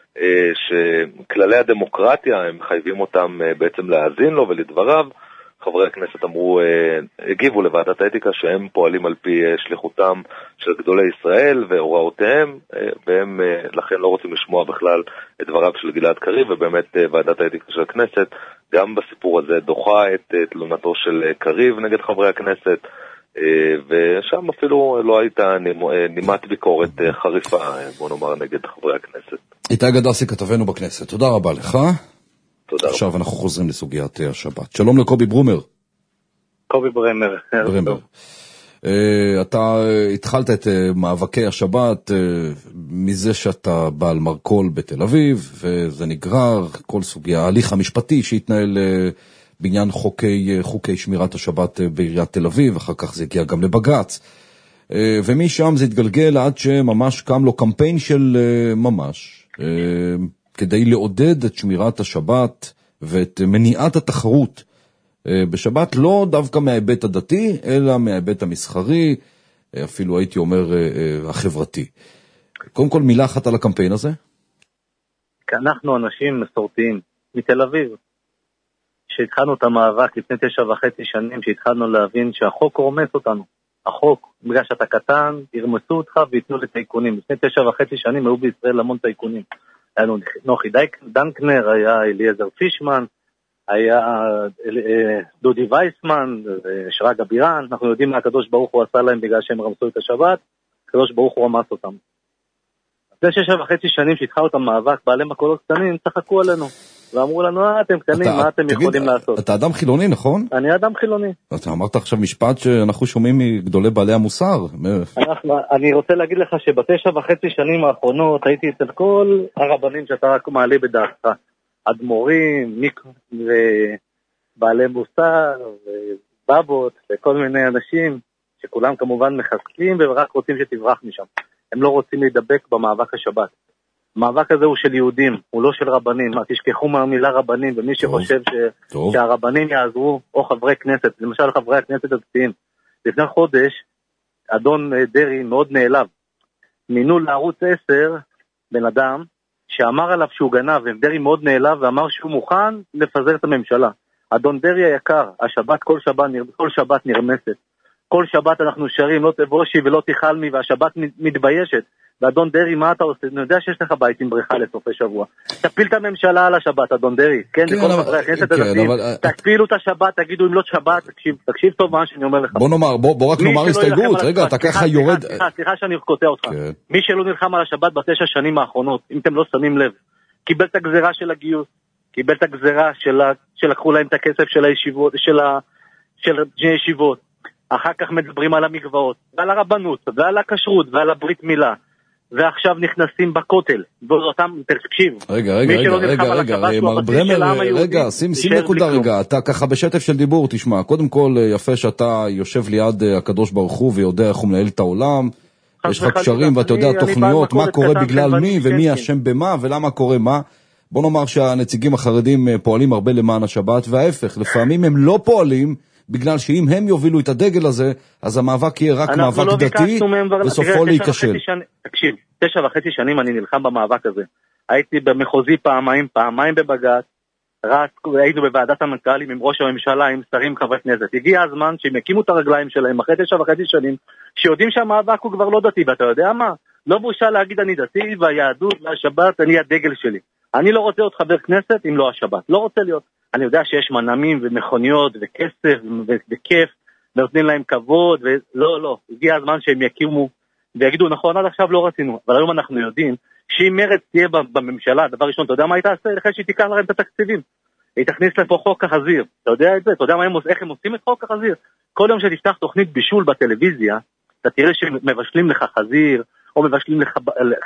שכללי הדמוקרטיה הם מחייבים אותם בעצם להאזין לו ולדבריו. חברי הכנסת אמרו, הגיבו לוועדת האתיקה שהם פועלים על פי שליחותם של גדולי ישראל והוראותיהם, והם לכן לא רוצים לשמוע בכלל את דבריו של גלעד קריב, ובאמת ועדת האתיקה של הכנסת גם בסיפור הזה דוחה את תלונתו של קריב נגד חברי הכנסת, ושם אפילו לא הייתה נימת ביקורת חריפה, בוא נאמר, נגד חברי הכנסת. איתי גדסי, כתבנו בכנסת, תודה רבה לך. תודה. עכשיו רבה. אנחנו חוזרים לסוגיית השבת. שלום לקובי ברומר. קובי ברמר. ברמר. Uh, אתה התחלת את uh, מאבקי השבת uh, מזה שאתה בעל מרקול בתל אביב, וזה נגרר, כל סוגיה, ההליך המשפטי שהתנהל uh, בעניין חוקי, uh, חוקי שמירת השבת uh, בעיריית תל אביב, אחר כך זה הגיע גם לבגץ, uh, ומשם זה התגלגל עד שממש קם לו קמפיין של uh, ממש, uh, כדי לעודד את שמירת השבת ואת מניעת התחרות בשבת, לא דווקא מההיבט הדתי, אלא מההיבט המסחרי, אפילו הייתי אומר החברתי. קודם כל מילה אחת על הקמפיין הזה. כי אנחנו אנשים מסורתיים מתל אביב, שהתחלנו את המאבק לפני תשע וחצי שנים, שהתחלנו להבין שהחוק רומס אותנו. החוק, בגלל שאתה קטן, ירמסו אותך ויתנו לטייקונים. לפני תשע וחצי שנים היו בישראל המון טייקונים. היה לנו נוחי דנקנר, היה אליעזר פישמן, היה דודי וייסמן, שרגא בירן. אנחנו יודעים מה הקדוש ברוך הוא עשה להם בגלל שהם רמסו את השבת, הקדוש ברוך הוא רמס אותם. לפני שש וחצי שנים שהתחלנו את המאבק, בעלי מכולות קטנים צחקו עלינו, ואמרו לנו, אה, אתם קטנים, מה אתם יכולים לעשות? אתה אדם חילוני, נכון? אני אדם חילוני. אתה אמרת עכשיו משפט שאנחנו שומעים מגדולי בעלי המוסר. אני רוצה להגיד לך שבתשע וחצי שנים האחרונות הייתי אצל כל הרבנים שאתה רק מעלה בדעתך, אדמו"רים, ובעלי מוסר, ובבות, וכל מיני אנשים שכולם כמובן מחזקים ורק רוצים שתברח משם. הם לא רוצים להידבק במאבק השבת. המאבק הזה הוא של יהודים, הוא לא של רבנים. מה, תשכחו מהמילה רבנים, ומי שחושב ש... שהרבנים יעזרו, או חברי כנסת, למשל חברי הכנסת הדתיים. לפני חודש, אדון דרי מאוד נעלב. מינו לערוץ עשר בן אדם שאמר עליו שהוא גנב, ודרי מאוד נעלב ואמר שהוא מוכן לפזר את הממשלה. אדון דרי היקר, השבת כל שבת, כל שבת נרמסת. כל שבת אנחנו שרים, לא תבושי ולא תחלמי, והשבת מתביישת. ואדון דרי, מה אתה עושה? אני יודע שיש לך בית עם בריכה לסופי שבוע. תפיל את הממשלה על השבת, אדון דרי. כן, לכל חברי הכנסת הדתיים. תפילו את השבת, תגידו אם לא שבת, תקשיב טוב מה שאני אומר לך. בוא נאמר, בוא רק נאמר הסתייגות. רגע, אתה ככה יורד. סליחה, סליחה שאני קוטע אותך. מי שלא נלחם על השבת בתשע שנים האחרונות, אם אתם לא שמים לב, קיבל את הגזרה של הגיוס, קיבל את הגזרה שלקחו להם את הכסף של הישיבות, של הישיבות. אחר כך מדברים על המקוואות, ועל הרבנות, ועל הכשרות, ועל הברית מילה. ועכשיו נכנסים בכותל, ואותם, תקשיב. רגע, רגע, רגע, רגע, רגע, מר ברמר, רגע, שים, שים נקודה רגע, אתה ככה בשטף של דיבור, תשמע, קודם כל יפה שאתה יושב ליד הקדוש ברוך הוא ויודע איך הוא מנהל את העולם, יש לך קשרים ואתה יודע תוכניות, מה קורה בגלל מי ומי אשם במה ולמה קורה מה, בוא נאמר שהנציגים החרדים פועלים הרבה למען השבת, וההפך, לפעמים הם לא פועלים, בגלל שאם הם יובילו את הדגל הזה, אז המאבק יהיה רק מאבק לא דתי, וסופו להיכשל. תקשיב, תשע וחצי שנים אני נלחם במאבק הזה. הייתי במחוזי פעמיים, פעמיים בבג"ץ, היינו בוועדת המנכ"לים עם ראש הממשלה, עם שרים, חברי כנסת. הגיע הזמן שהם יקימו את הרגליים שלהם אחרי תשע וחצי שנים, שיודעים שהמאבק הוא כבר לא דתי, ואתה יודע מה? לא בושה להגיד אני דתי, והיהדות והשבת, אני הדגל שלי. אני לא רוצה להיות חבר כנסת אם לא השבת. לא רוצה להיות. אני יודע שיש מנעמים ומכוניות וכסף וכיף, ונותנים להם כבוד, ולא, לא. הגיע הזמן שהם יקימו ויגידו, נכון, עד עכשיו לא רצינו. אבל היום אנחנו יודעים שאם מרץ תהיה בממשלה, דבר ראשון, אתה יודע מה היא תעשה? אחרי שהיא תיקח להם את התקציבים. היא תכניס לפה חוק החזיר. אתה יודע את זה? אתה יודע מה הם, איך הם עושים את חוק החזיר? כל יום שתפתח תוכנית בישול בטלוויזיה, אתה תראה שמבשלים לך חזיר, או מבשלים לך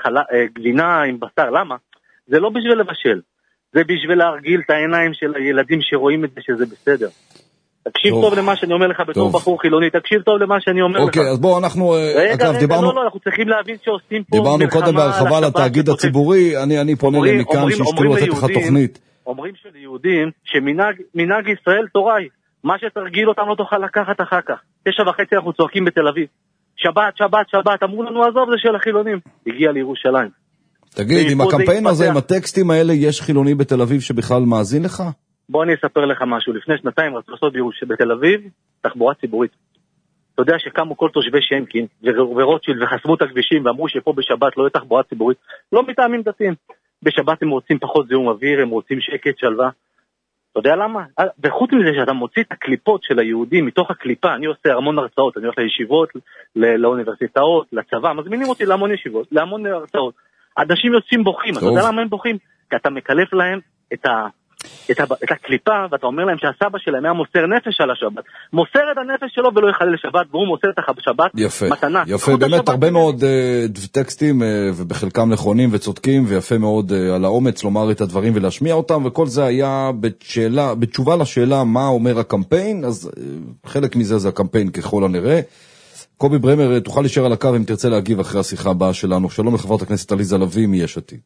גבינה עם בשר. למה? זה לא בשביל לבשל. זה בשביל להרגיל את העיניים של הילדים שרואים את זה שזה בסדר. תקשיב טוב, טוב למה שאני אומר לך בתור טוב. בחור חילוני, תקשיב טוב למה שאני אומר אוקיי, לך. אוקיי, אז בואו אנחנו... רגע, אגב, רגע, דיברנו... לא, לא, אנחנו צריכים להבין שעושים פה... דיברנו קודם בהרחבה לתאגיד הציבורי, אני, אני פונה אומרים, למכאן אומרים, שישקלו לתת לך תוכנית. אומרים שליהודים שמנהג ישראל תוראי, מה שתרגיל אותם לא תוכל לקחת אחר כך. תשע וחצי אנחנו צועקים בתל אביב. שבת, שבת, שבת, אמרו לנו עזוב, זה של החילונים. הגיע לירושלים. תגיד, עם הקמפיין הזה, עם הטקסטים האלה, יש חילוני בתל אביב שבכלל מאזין לך? בוא אני אספר לך משהו. לפני שנתיים רצו לעשות בתל אביב תחבורה ציבורית. אתה יודע שקמו כל תושבי שנקין ורוטשילד וחסמו את הכבישים ואמרו שפה בשבת לא יהיה תחבורה ציבורית. לא מטעמים דתיים. בשבת הם רוצים פחות זיהום אוויר, הם רוצים שקט, שלווה. אתה יודע למה? וחוץ מזה שאתה מוציא את הקליפות של היהודים מתוך הקליפה, אני עושה המון הרצאות, אני הולך לישיבות, לאוניברסיטאות, לצבא, מזמינים אותי להמון ישיבות, להמון הרצאות. אנשים יוצאים בוכים, אתה יודע למה הם בוכים? כי אתה מקלף להם את, ה, את, ה, את הקליפה, ואתה אומר להם שהסבא שלהם היה מוסר נפש על השבת. מוסר את הנפש שלו ולא יחלל לשבת, והוא מוסר את השבת מתנה. יפה, באמת הרבה מאוד uh, טקסטים, uh, ובחלקם נכונים וצודקים, ויפה מאוד uh, על האומץ לומר את הדברים ולהשמיע אותם, וכל זה היה בשאלה, בתשובה לשאלה מה אומר הקמפיין, אז uh, חלק מזה זה הקמפיין ככל הנראה. קובי ברמר, תוכל להישאר על הקו אם תרצה להגיב אחרי השיחה הבאה שלנו. שלום לחברת הכנסת עליזה לביא מיש עתיד.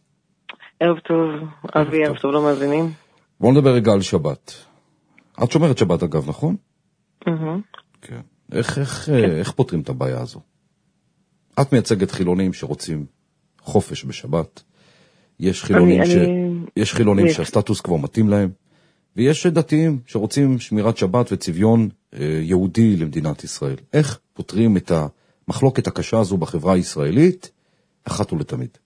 ערב טוב, אבי, ערב טוב, לא מאזינים. בואו נדבר רגע על שבת. את שומרת שבת אגב, נכון? כן. איך, איך, איך פותרים את הבעיה הזו? את מייצגת חילונים שרוצים חופש בשבת. יש חילונים, ש... יש חילונים שהסטטוס כבר מתאים להם. ויש דתיים שרוצים שמירת שבת וצביון יהודי למדינת ישראל. איך פותרים את המחלוקת הקשה הזו בחברה הישראלית אחת ולתמיד?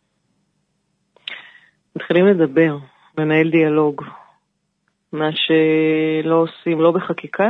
מתחילים לדבר, לנהל דיאלוג, מה שלא עושים לא בחקיקה,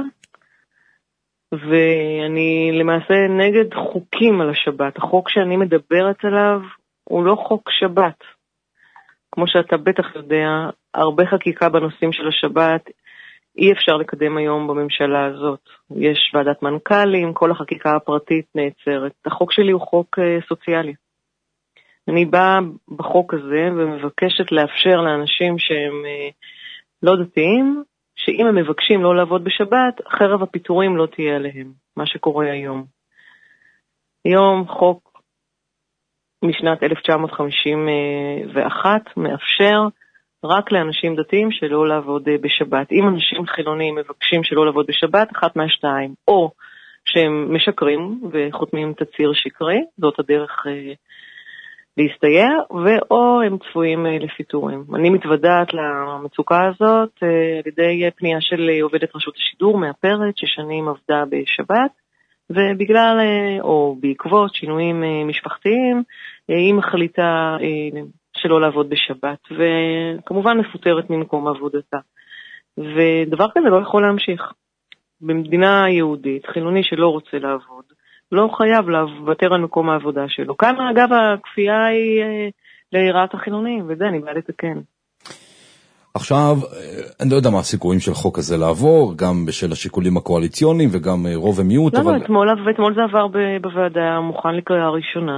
ואני למעשה נגד חוקים על השבת. החוק שאני מדברת עליו הוא לא חוק שבת. כמו שאתה בטח יודע, הרבה חקיקה בנושאים של השבת אי אפשר לקדם היום בממשלה הזאת. יש ועדת מנכ"לים, כל החקיקה הפרטית נעצרת. החוק שלי הוא חוק סוציאלי. אני באה בחוק הזה ומבקשת לאפשר לאנשים שהם לא דתיים, שאם הם מבקשים לא לעבוד בשבת, חרב הפיטורים לא תהיה עליהם, מה שקורה היום. היום חוק משנת אלף תשע מאות חמישים ואחת מאפשר רק לאנשים דתיים שלא לעבוד בשבת. אם אנשים חילונים מבקשים שלא לעבוד בשבת, אחת מהשתיים, או שהם משקרים וחותמים תצהיר שקרי, זאת הדרך להסתייע, ואו הם צפויים לפיטורים. אני מתוודעת למצוקה הזאת על ידי פנייה של עובדת רשות השידור מאפרת, ששנים עבדה בשבת, ובגלל או בעקבות שינויים משפחתיים, היא מחליטה שלא לעבוד בשבת, וכמובן מפוטרת ממקום עבודתה. ודבר כזה לא יכול להמשיך. במדינה יהודית, חילוני שלא רוצה לעבוד, לא חייב לוותר על מקום העבודה שלו. כאן, אגב, הכפייה היא ליראת החילונים, וזה אני באה לתקן. עכשיו, אני לא יודע מה הסיכויים של חוק הזה לעבור, גם בשל השיקולים הקואליציוניים וגם רוב ומיעוט. לא, אבל... אתמול, ואתמול זה עבר בוועדה, מוכן לקריאה ראשונה.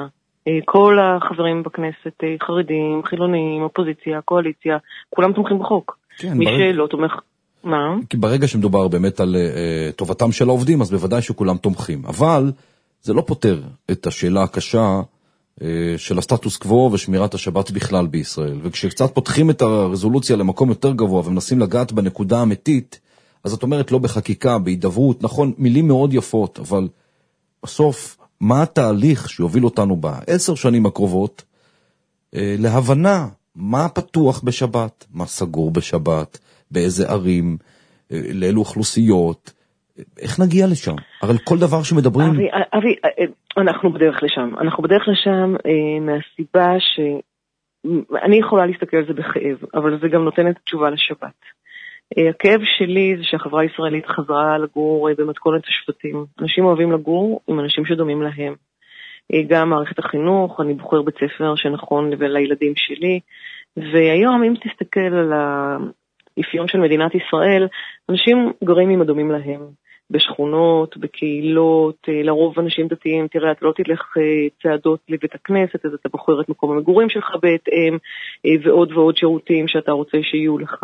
כל החברים בכנסת, חרדים, חילונים, אופוזיציה, קואליציה, כולם תומכים בחוק. כן, מי ברגע... שלא תומך... מה? כי ברגע שמדובר באמת על uh, טובתם של העובדים, אז בוודאי שכולם תומכים. אבל זה לא פותר את השאלה הקשה uh, של הסטטוס קוו ושמירת השבת בכלל בישראל. וכשקצת פותחים את הרזולוציה למקום יותר גבוה ומנסים לגעת בנקודה האמיתית, אז את אומרת לא בחקיקה, בהידברות, נכון, מילים מאוד יפות, אבל בסוף, מה התהליך שיוביל אותנו בעשר שנים הקרובות uh, להבנה מה פתוח בשבת, מה סגור בשבת, באיזה ערים, לאלו אוכלוסיות, איך נגיע לשם? הרי כל דבר שמדברים... אבי, אבי, אנחנו בדרך לשם. אנחנו בדרך לשם אה, מהסיבה שאני יכולה להסתכל על זה בכאב, אבל זה גם נותן את התשובה לשבת. אה, הכאב שלי זה שהחברה הישראלית חזרה לגור אה, במתכונת השבטים. אנשים אוהבים לגור עם אנשים שדומים להם. אה, גם מערכת החינוך, אני בוחר בית ספר שנכון לילדים שלי, והיום אם תסתכל על ה... אפיון של מדינת ישראל, אנשים גרים עם הדומים להם, בשכונות, בקהילות, לרוב אנשים דתיים, תראה, אתה לא תלך צעדות לבית הכנסת, אז אתה בוחר את מקום המגורים שלך בהתאם, ועוד ועוד שירותים שאתה רוצה שיהיו לך.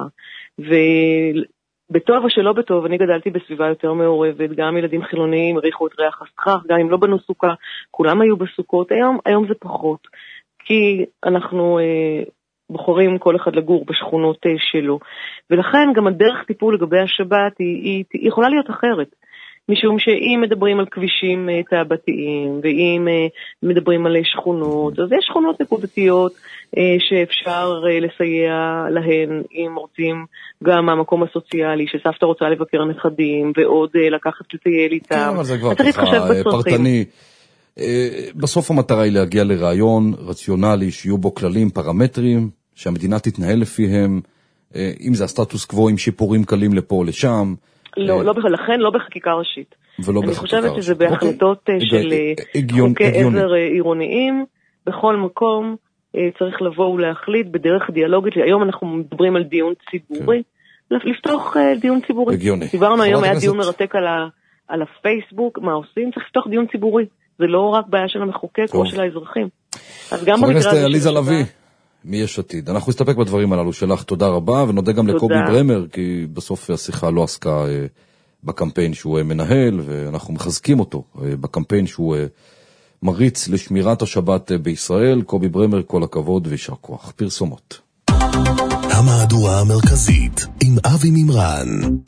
ובטוב או שלא בטוב, אני גדלתי בסביבה יותר מעורבת, גם ילדים חילוניים הריחו את ריח הסכך, גם אם לא בנו סוכה, כולם היו בסוכות, היום, היום זה פחות, כי אנחנו... בוחרים כל אחד לגור בשכונות שלו. ולכן גם הדרך טיפול לגבי השבת היא, היא, היא יכולה להיות אחרת. משום שאם מדברים על כבישים תאבתיים, ואם מדברים על שכונות, אז יש שכונות נקודתיות שאפשר לסייע להן, אם רוצים גם מהמקום הסוציאלי, שסבתא רוצה לבקר נכדים, ועוד לקחת לטייל איתם. כן, אבל זה כבר ככה פרטני. בסוף המטרה היא להגיע לרעיון רציונלי, שיהיו בו כללים, פרמטרים, שהמדינה תתנהל לפיהם, אם זה הסטטוס קוו עם שיפורים קלים לפה או לשם. לא, לא, לכן לא בחקיקה ראשית. אני חושבת שזה בהחלטות של חוקי עזר עירוניים, בכל מקום צריך לבוא ולהחליט בדרך דיאלוגית. היום אנחנו מדברים על דיון ציבורי, לפתוח דיון ציבורי. דיברנו היום, היה דיון מרתק על הפייסבוק, מה עושים? צריך לפתוח דיון ציבורי. זה לא רק בעיה של המחוקק או של האזרחים. אז גם במקרה הזה... עליזה לביא, מיש עתיד. אנחנו נסתפק בדברים הללו שלך, תודה רבה, ונודה גם לקובי ברמר, כי בסוף השיחה לא עסקה בקמפיין שהוא מנהל, ואנחנו מחזקים אותו בקמפיין שהוא מריץ לשמירת השבת בישראל. קובי ברמר, כל הכבוד וישר כוח. פרסומות. המהדורה המרכזית עם אבי מימרן.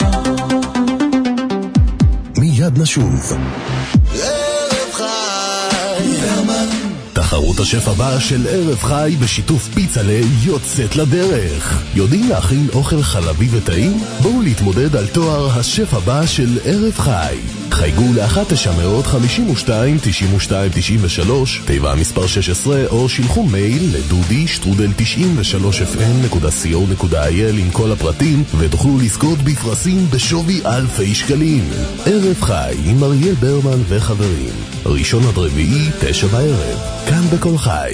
מיד נשוב. תחרות השף הבא של ערב חי בשיתוף פיצלה יוצאת לדרך. יודעים להכין אוכל חלבי וטעים? בואו להתמודד על תואר השף הבא של ערב חי. חייגו ל-אחת תשע חמש שתיים תשעים ושתיים תשעים ושלוש, תיבה מספר שש עשרה, או שילחו מייל לדודי שטרודל תשעים ושלוש אף אם נקודה סי או נקודה איי אל עם כל הפרטים, ותוכלו לזכות בפרסים בשווי אלפי שקלים. ערב חי עם אריאל ברמן וחברים. ראשון עד רביעי, תשע בערב. כאן בכל חי.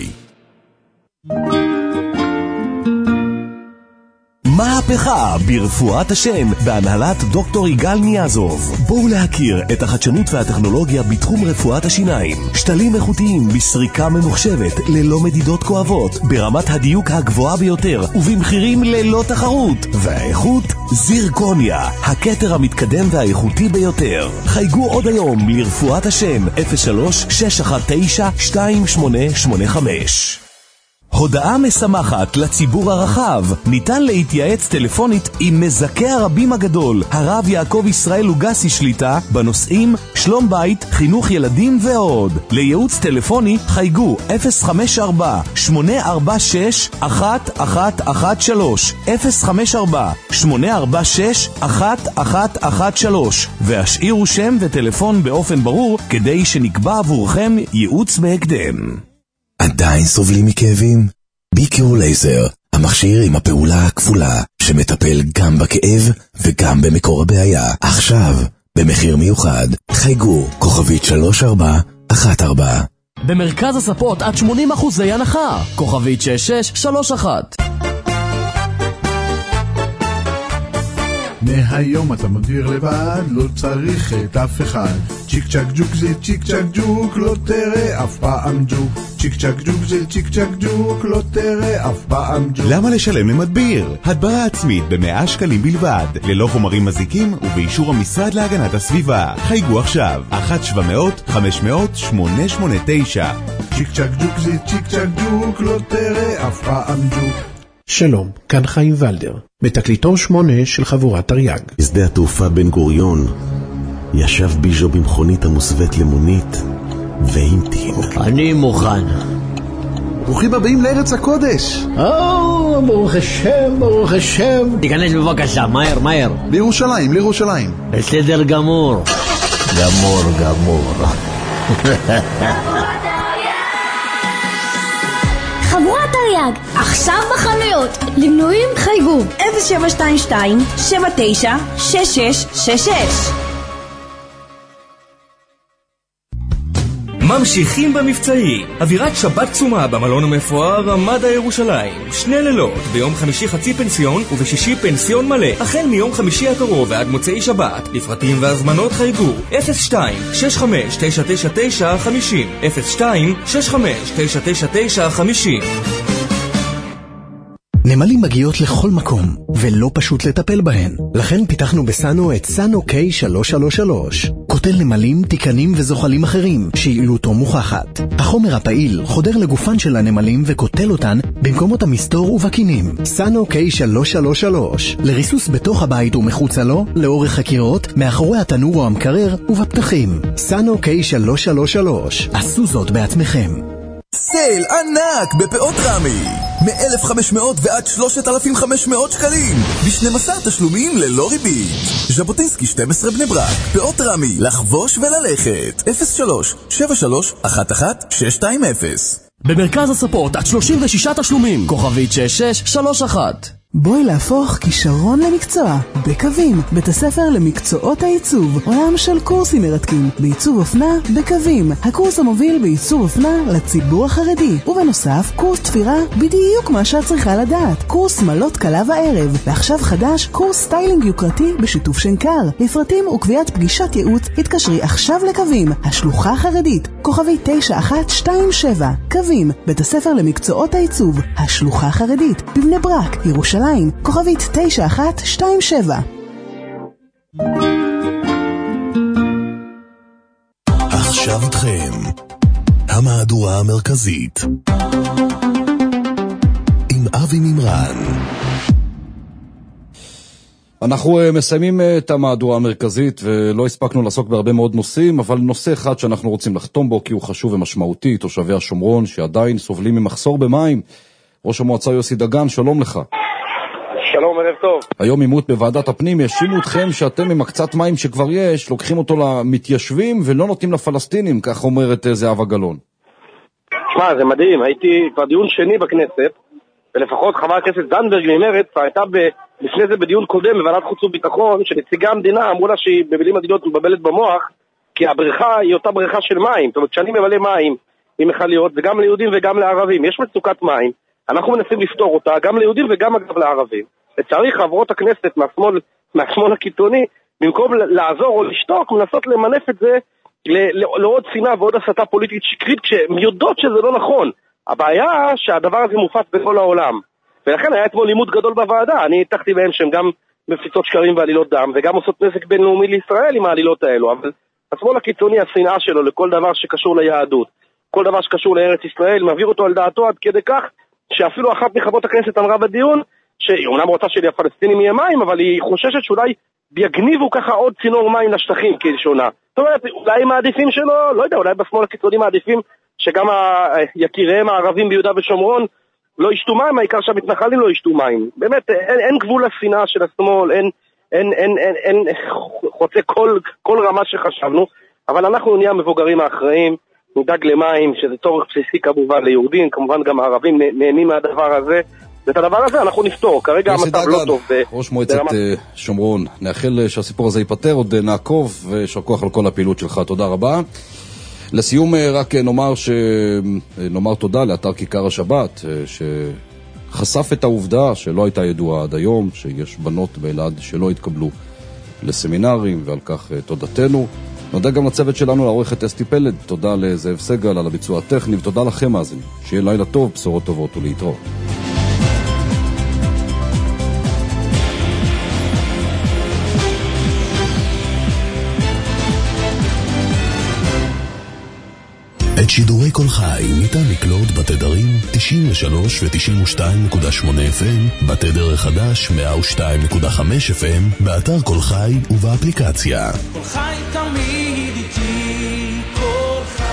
מהפכה ברפואת השם בהנהלת דוקטור יגאל ניאזוב. בואו להכיר את החדשנות והטכנולוגיה בתחום רפואת השיניים. שתלים איכותיים בסריקה ממוחשבת ללא מדידות כואבות, ברמת הדיוק הגבוהה ביותר ובמחירים ללא תחרות. והאיכות זירקוניה, הכתר המתקדם והאיכותי ביותר. חייגו עוד היום לרפואת השם אפס שלוש שש אחת תשע שתיים שמונה שמונה חמש. הודעה משמחת לציבור הרחב. ניתן להתייעץ טלפונית עם מזכה הרבים הגדול, הרב יעקב ישראל לוגסי שליטה, בנושאים שלום בית, חינוך ילדים ועוד. לייעוץ טלפוני חייגו אפס חמש ארבע שמונה ארבע שש אחת אחת אחת שלוש אפס חמש ארבע שמונה ארבע שש אחת אחת אחת שלוש והשאירו שם וטלפון באופן ברור כדי שנקבע עבורכם ייעוץ בהקדם. עדיין סובלים מכאבים? ביקיור לייזר, המכשיר עם הפעולה הכפולה, שמטפל גם בכאב וגם במקור הבעיה. עכשיו, במחיר מיוחד, חייגו כוכבית שלוש ארבע אחת ארבע. במרכז הספות עד שמונים אחוזי הנחה, כוכבית שש שש שלוש אחת. מהיום אתה מדיר לבד, לא צריך את אף אחד. צ'יק צ'ק ג'וק זה צ'יק צ'ק ג'וק, לא תראה אף פעם ג'וק. צ'יק צ'ק ג'וק זה צ'יק צ'ק ג'וק, לא תראה אף פעם ג'וק. למה לשלם למדביר? הדברה עצמית ב-מאה שקלים בלבד, ללא חומרים מזיקים ובאישור המשרד להגנת הסביבה. חייגו עכשיו, אחת שבע מאות חמש מאות שמונה שמונה תשע. צ'יק צ'ק ג'וק זה צ'יק צ'ק ג'וק, לא תראה אף פעם ג'וק. שלום, כאן חיים ולדר, בתקליטור שמונה של חבורת תרי"ג. בשדה התעופה בן גוריון ישב ביז'ו במכונית המוסווית למונית והמתין. אני מוכן. ברוכים הבאים לארץ הקודש. או, ברוך השם, ברוך השם. תיכנס בבקשה, מהר, מהר. לירושלים, לירושלים. בסדר גמור. גמור, גמור. חבורת תרי"ג, עכשיו בחנויות. למנויים חייגו אפס שבע שתיים שתיים שבע תשע שש שש שש שש. ממשיכים במבצעי, אווירת שבת קסומה במלון המפואר רמדה ירושלים. שני לילות, ביום חמישי חצי פנסיון ובשישי פנסיון מלא, החל מיום חמישי הקרוב ועד מוצאי שבת. לפרטים והזמנות חייגו אפס שתיים שש חמש תשע תשע תשע חמש אפס אפס שתיים שש חמש תשע תשע תשע חמש אפס. נמלים מגיעות לכל מקום, ולא פשוט לטפל בהן. לכן פיתחנו בסאנו את סאנו קיי שלוש שלוש שלוש. קוטל נמלים, תיקנים וזוחלים אחרים, שיעילותו מוכחת. החומר הפעיל חודר לגופן של הנמלים וקוטל אותן במקומות המסתור ובקינים. סאנו קיי שלוש שלוש שלוש. לריסוס בתוך הבית ומחוצה לו, לאורך הקירות, מאחורי התנור או המקרר ובפתחים. סאנו קיי שלוש שלוש שלוש. עשו זאת בעצמכם. סייל ענק בפאות רמי, מ-אלף וחמש מאות ועד שלושת אלפים וחמש מאות שקלים, ב-שנים עשר תשלומים ללא ריבית. ז'בוטינסקי שתים עשרה בני ברק, פאות רמי, לחבוש וללכת. אפס שלוש שבע שלוש אחת אחת שש שתיים אפס. במרכז הספורט עד שלושים ושישה תשלומים, כוכבית שש שש שלוש אחת. בואי להפוך כישרון למקצוע. בקווים, בית הספר למקצועות העיצוב. עולם של קורסים מרתקים. בעיצוב אופנה, בקווים. הקורס המוביל בעיצוב אופנה לציבור החרדי. ובנוסף, קורס תפירה, בדיוק מה שאת צריכה לדעת. קורס מלות קלה וערב. ועכשיו חדש, קורס סטיילינג יוקרתי בשיתוף שנקר. לפרטים וקביעת פגישת ייעוץ, התקשרי עכשיו לקווים. השלוחה החרדית. כוכבי תשע אחת שתיים שבע. קווים, בית הספר למקצועות העיצוב. השלוחה החרדית. בבני ברק, ירושלים. כוכבית תשע אחת שתיים שבע. עכשיו איתכם המהדורה המרכזית עם אבי מימרן. אנחנו מסיימים את המהדורה המרכזית ולא הספקנו לעסוק בהרבה מאוד נושאים, אבל נושא אחד שאנחנו רוצים לחתום בו כי הוא חשוב ומשמעותי, תושבי השומרון שעדיין סובלים ממחסור במים. ראש המועצה יוסי דגן, שלום לך. שלום, ערב טוב. היום עימות בוועדת הפנים, ישימו אתכם שאתם עם הקצת מים שכבר יש, לוקחים אותו למתיישבים ולא נותנים לפלסטינים, כך אומרת זהבה גלאון. שמע, זה מדהים, הייתי כבר דיון שני בכנסת, ולפחות חברת הכנסת זנדברג ממרצ הייתה ב... לפני זה בדיון קודם בוועדת חוץ וביטחון, שנציגי המדינה אמרו לה שהיא במילים עדינות מבלבלת במוח, כי הבריכה היא אותה בריכה של מים. זאת אומרת, כשאני ממלא מים עם מכליות, זה גם ליהודים וגם לערבים. יש מצוקת מים, אנחנו מנסים לפתור אותה גם ליהודים וגם אגב לערבים. לצערי חברות הכנסת מהשמאל, מהשמאל הקיצוני, במקום לעזור או לשתוק, מנסות למנף את זה לעוד שנאה ועוד הסתה פוליטית שקרית, כשהן יודעות שזה לא נכון. הבעיה שהדבר הזה מופץ בכל העולם. ולכן היה אתמול לימוד גדול בוועדה. אני התחתי בהם שהם גם מפיצות שקרים ועלילות דם, וגם עושות נזק בינלאומי לישראל עם העלילות האלו. אבל השמאל הקיצוני, השנאה שלו לכל דבר שקשור ליהדות, כל דבר שקשור לארץ ישראל, מעביר אותו על דעתו עד כדי כך, שאפילו אחת מחברות הכנסת אמרה בדיון, שהיא אומנם רוצה שלפלסטינים יהיה מים, אבל היא חוששת שאולי יגניבו ככה עוד צינור מים לשטחים כלשונה. זאת אומרת, אולי מעדיפים שלו, לא יודע, אולי בשמאל הקיצוני מעדיפים שגם יקיריהם הערבים ביהודה ושומרון לא ישתו מים, העיקר שהמתנחלים לא ישתו מים. באמת, אין, אין גבול לשנאה של השמאל, אין, אין, אין, אין, אין חוצה כל, כל רמה שחשבנו, אבל אנחנו נהיה המבוגרים האחראים, נדאג למים, שזה צורך בסיסי כמובן ליהודים, כמובן גם הערבים נהנים מהדבר הזה, ואת הדבר הזה אנחנו נפתור. כרגע המצב לא טוב. ראש מועצת שומרון, נאחל שהסיפור הזה ייפטר, עוד נעקוב, ושאר כוח על כל הפעילות שלך. תודה רבה. לסיום רק נאמר ש... נאמר תודה לאתר כיכר השבת, חשף את העובדה שלא הייתה ידועה עד היום, שיש בנות באלעד שלא התקבלו לסמינרים, ועל כך תודתנו. נודה גם לצוות שלנו, לעורכת אסתי פלד, תודה לזאב סגל על הביצוע הטכני, ותודה לכם מאזינים. שיהיה לילה טוב, בשורות טובות ולהתראות. את שידורי כל חי ניתן לקלוט בתדרים תשעים ושלוש ו-תשעים ושתיים נקודה שמונה אף אם, בתדר החדש מאה ושתיים נקודה חמש אף אם, באתר כל חי ובאפליקציה. כל חי תמיד איתי, כל חי.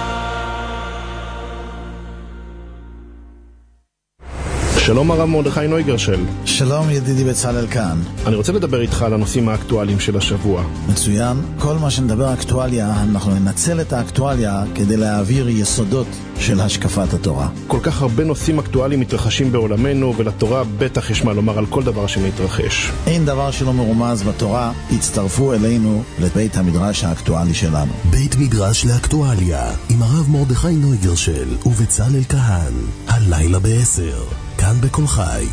שלום הרב מרדכי נויגרשל. שלום ידידי בצלאל כאן. אני רוצה לדבר איתך על הנושאים האקטואליים של השבוע. מצוין. כל מה שנדבר אקטואליה, אנחנו ננצל את האקטואליה כדי להעביר יסודות של השקפת התורה. כל כך הרבה נושאים אקטואליים מתרחשים בעולמנו, ולתורה בטח יש מה לומר על כל דבר שמתרחש. אין דבר שלא מרומז בתורה. הצטרפו אלינו לבית המדרש האקטואלי שלנו. בית מדרש לאקטואליה עם הרב מרדכי נויגרשל ובצלאל כהן, הלילה בעשר, כאן בכל חי.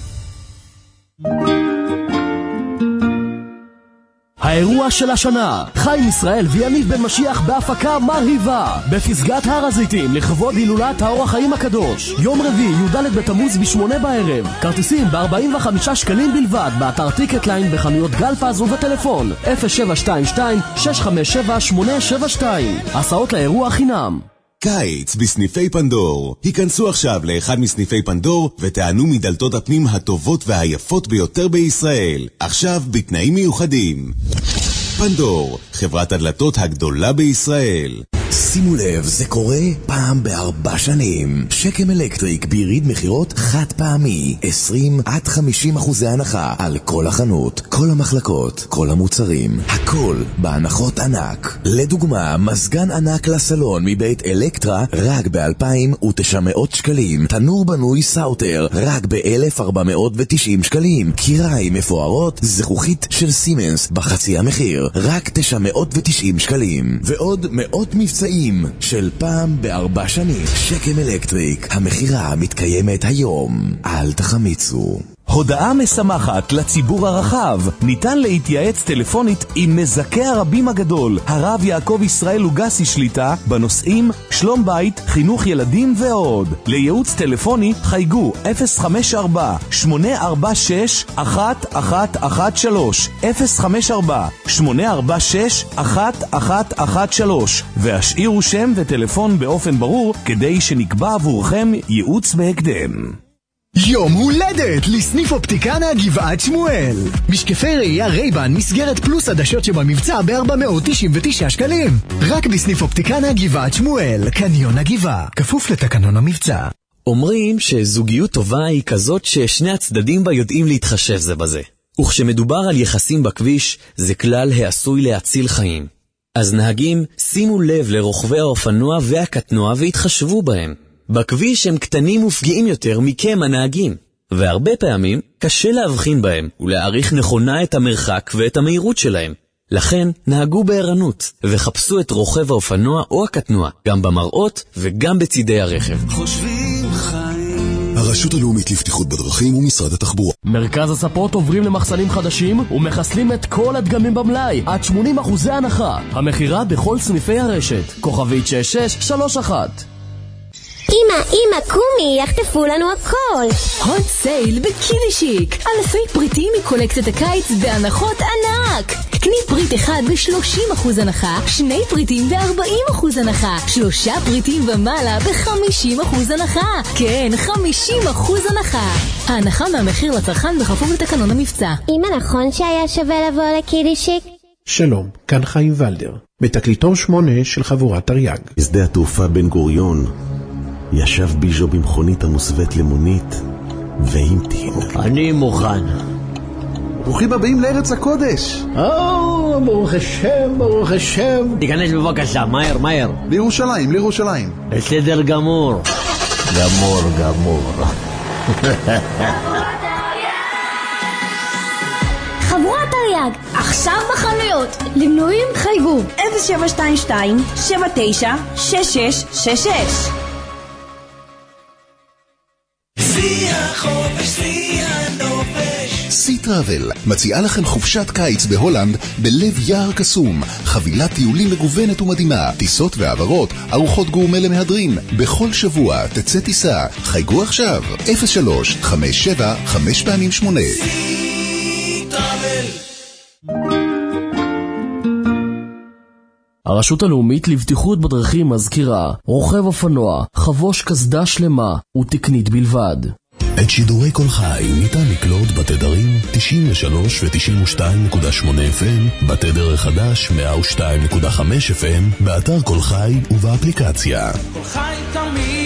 האירוע של השנה, חיים ישראל ויניב בן משיח בהפקה מרהיבה בפסגת הר הזיתים לכבוד הילולת האור החיים הקדוש, יום רביעי י"ד בתמוז בשמונה בערב. כרטיסים ב-ארבעים וחמישה שקלים בלבד באתר טיקטליין, בחנויות גלפז ובטלפון אפס שבע שתיים שתיים שש חמש שבע שמונה שבע שתיים. הסעות לאירוע חינם. קיץ בסניפי פנדור. היכנסו עכשיו לאחד מסניפי פנדור ותענו מדלתות הפנים הטובות והיפות ביותר בישראל. עכשיו בתנאים מיוחדים. פנדור, חברת הדלתות הגדולה בישראל. שימו לב, זה קורה פעם בארבע שנים. שקם אלקטריק ביריד מחירות חד פעמי, עשרים עד חמישים אחוזי הנחה על כל החנות, כל המחלקות, כל המוצרים, הכל בהנחות ענק. לדוגמה, מזגן ענק לסלון מבית אלקטרה רק ב-אלפיים ותשע מאות שקלים, תנור בנוי סאוטר רק ב-אלף ארבע מאות ותשעים שקלים, קיריים מפוארות זכוכית של סימנס בחצי המחיר רק תשע מאות ותשעים שקלים, ועוד מאות מבצעים של פעם בארבע שנים. שקם אלקטריק, המחירה מתקיימת היום, אל תחמיצו. הודעה משמחת לציבור הרחב, ניתן להתייעץ טלפונית עם מזכה הרבים הגדול, הרב יעקב ישראל לוגסי שליטה, בנושאים שלום בית, חינוך ילדים ועוד. לייעוץ טלפוני חייגו אפס חמש ארבע שמונה ארבע שש אחת אחת אחת שלוש אפס חמש ארבע שמונה ארבע שש אחת אחת אחת שלוש והשאירו שם וטלפון באופן ברור כדי שנקבע עבורכם ייעוץ בהקדם. יום הולדת לסניף אופטיקנה גבעת שמואל. משקפי ראייה רייבן מסגרת פלוס עדשות שבמבצע ב-ארבע מאות תשעים ותשע שקלים. רק בסניף אופטיקנה גבעת שמואל, קניון הגבעה, כפוף לתקנון המבצע. אומרים שזוגיות טובה היא כזאת ששני הצדדים בה יודעים להתחשב זה בזה. וכשמדובר על יחסים בכביש, זה כלל העשוי להציל חיים. אז נהגים, שימו לב לרוכבי האופנוע והקטנוע והתחשבו בהם. בכביש הם קטנים ופגיעים יותר מכם הנהגים, והרבה פעמים קשה להבחין בהם ולהעריך נכונה את המרחק ואת המהירות שלהם. לכן נהגו בערנות וחפשו את רוכב האופנוע או הקטנוע, גם במראות וגם בצידי הרכב. חושבים חיים. הרשות הלאומית לבטיחות בדרכים ומשרד התחבורה. מרכז הספות עוברים למחסנים חדשים ומחסלים את כל הדגמים במלאי עד שמונים אחוזי הנחה. המחירה בכל סניפי הרשת. כוכבית שש שש שלוש אחת. אמא, אמא, קומי, יחטפו לנו הכל. הוט סייל בקילישיק. אלפי פריטים מקולקציית הקיץ בהנחות ענק. קני פריט אחד ב-שלושים אחוז הנחה, שני פריטים ב-ארבעים אחוז הנחה, שלושה פריטים ומעלה ב-חמישים אחוז הנחה. כן, חמישים אחוז הנחה. ההנחה מהמחיר לצרכן בכפוף לתקנון המבצע. אמא, נכון שהיה שווה לבוא לקילישיק? שלום, כאן חיים ולדר, בתקליטור שמונה של חבורת תרי"ג. בשדה התעופה בן גוריון ישב ביז'ו במכונית המוסווית למונית והמתין. אני מוכן. ברוכים הבאים לארץ הקודש. או, ברוך השם, ברוך השם. תיכנס בבקשה, מהר, מהר. לירושלים, לירושלים. בסדר גמור. גמור, גמור. חבורת תרי"ג, עכשיו בחנויות. למנויים חייגו אפס שבע שתיים שתיים שבע תשע שש שש שש שש. החופש, שיא הנופש. סי טראבל מציעה לכם חופשת קיץ בהולנד בלב יער קסום, חבילת טיולים מגוונת ומדהימה, טיסות ועברות, ארוחות גורמה למהדרין. בכל שבוע תצא טיסה. חייגו עכשיו אפס שלוש חמש שבע חמש פעמים שמונה. סי טראבל. הרשות הלאומית לבטיחות בדרכים מזכירה, רוכב אופנוע, חבוש קסדה שלמה ותקנית בלבד. את שידורי כל חי ניתן לקלוט בתדרים תשעים ושלוש ו-תשעים ושתיים נקודה שמונה אף אם, בתדר החדש מאה ושתיים נקודה חמש אף אם, באתר כל חי ובאפליקציה. כל חי תמיד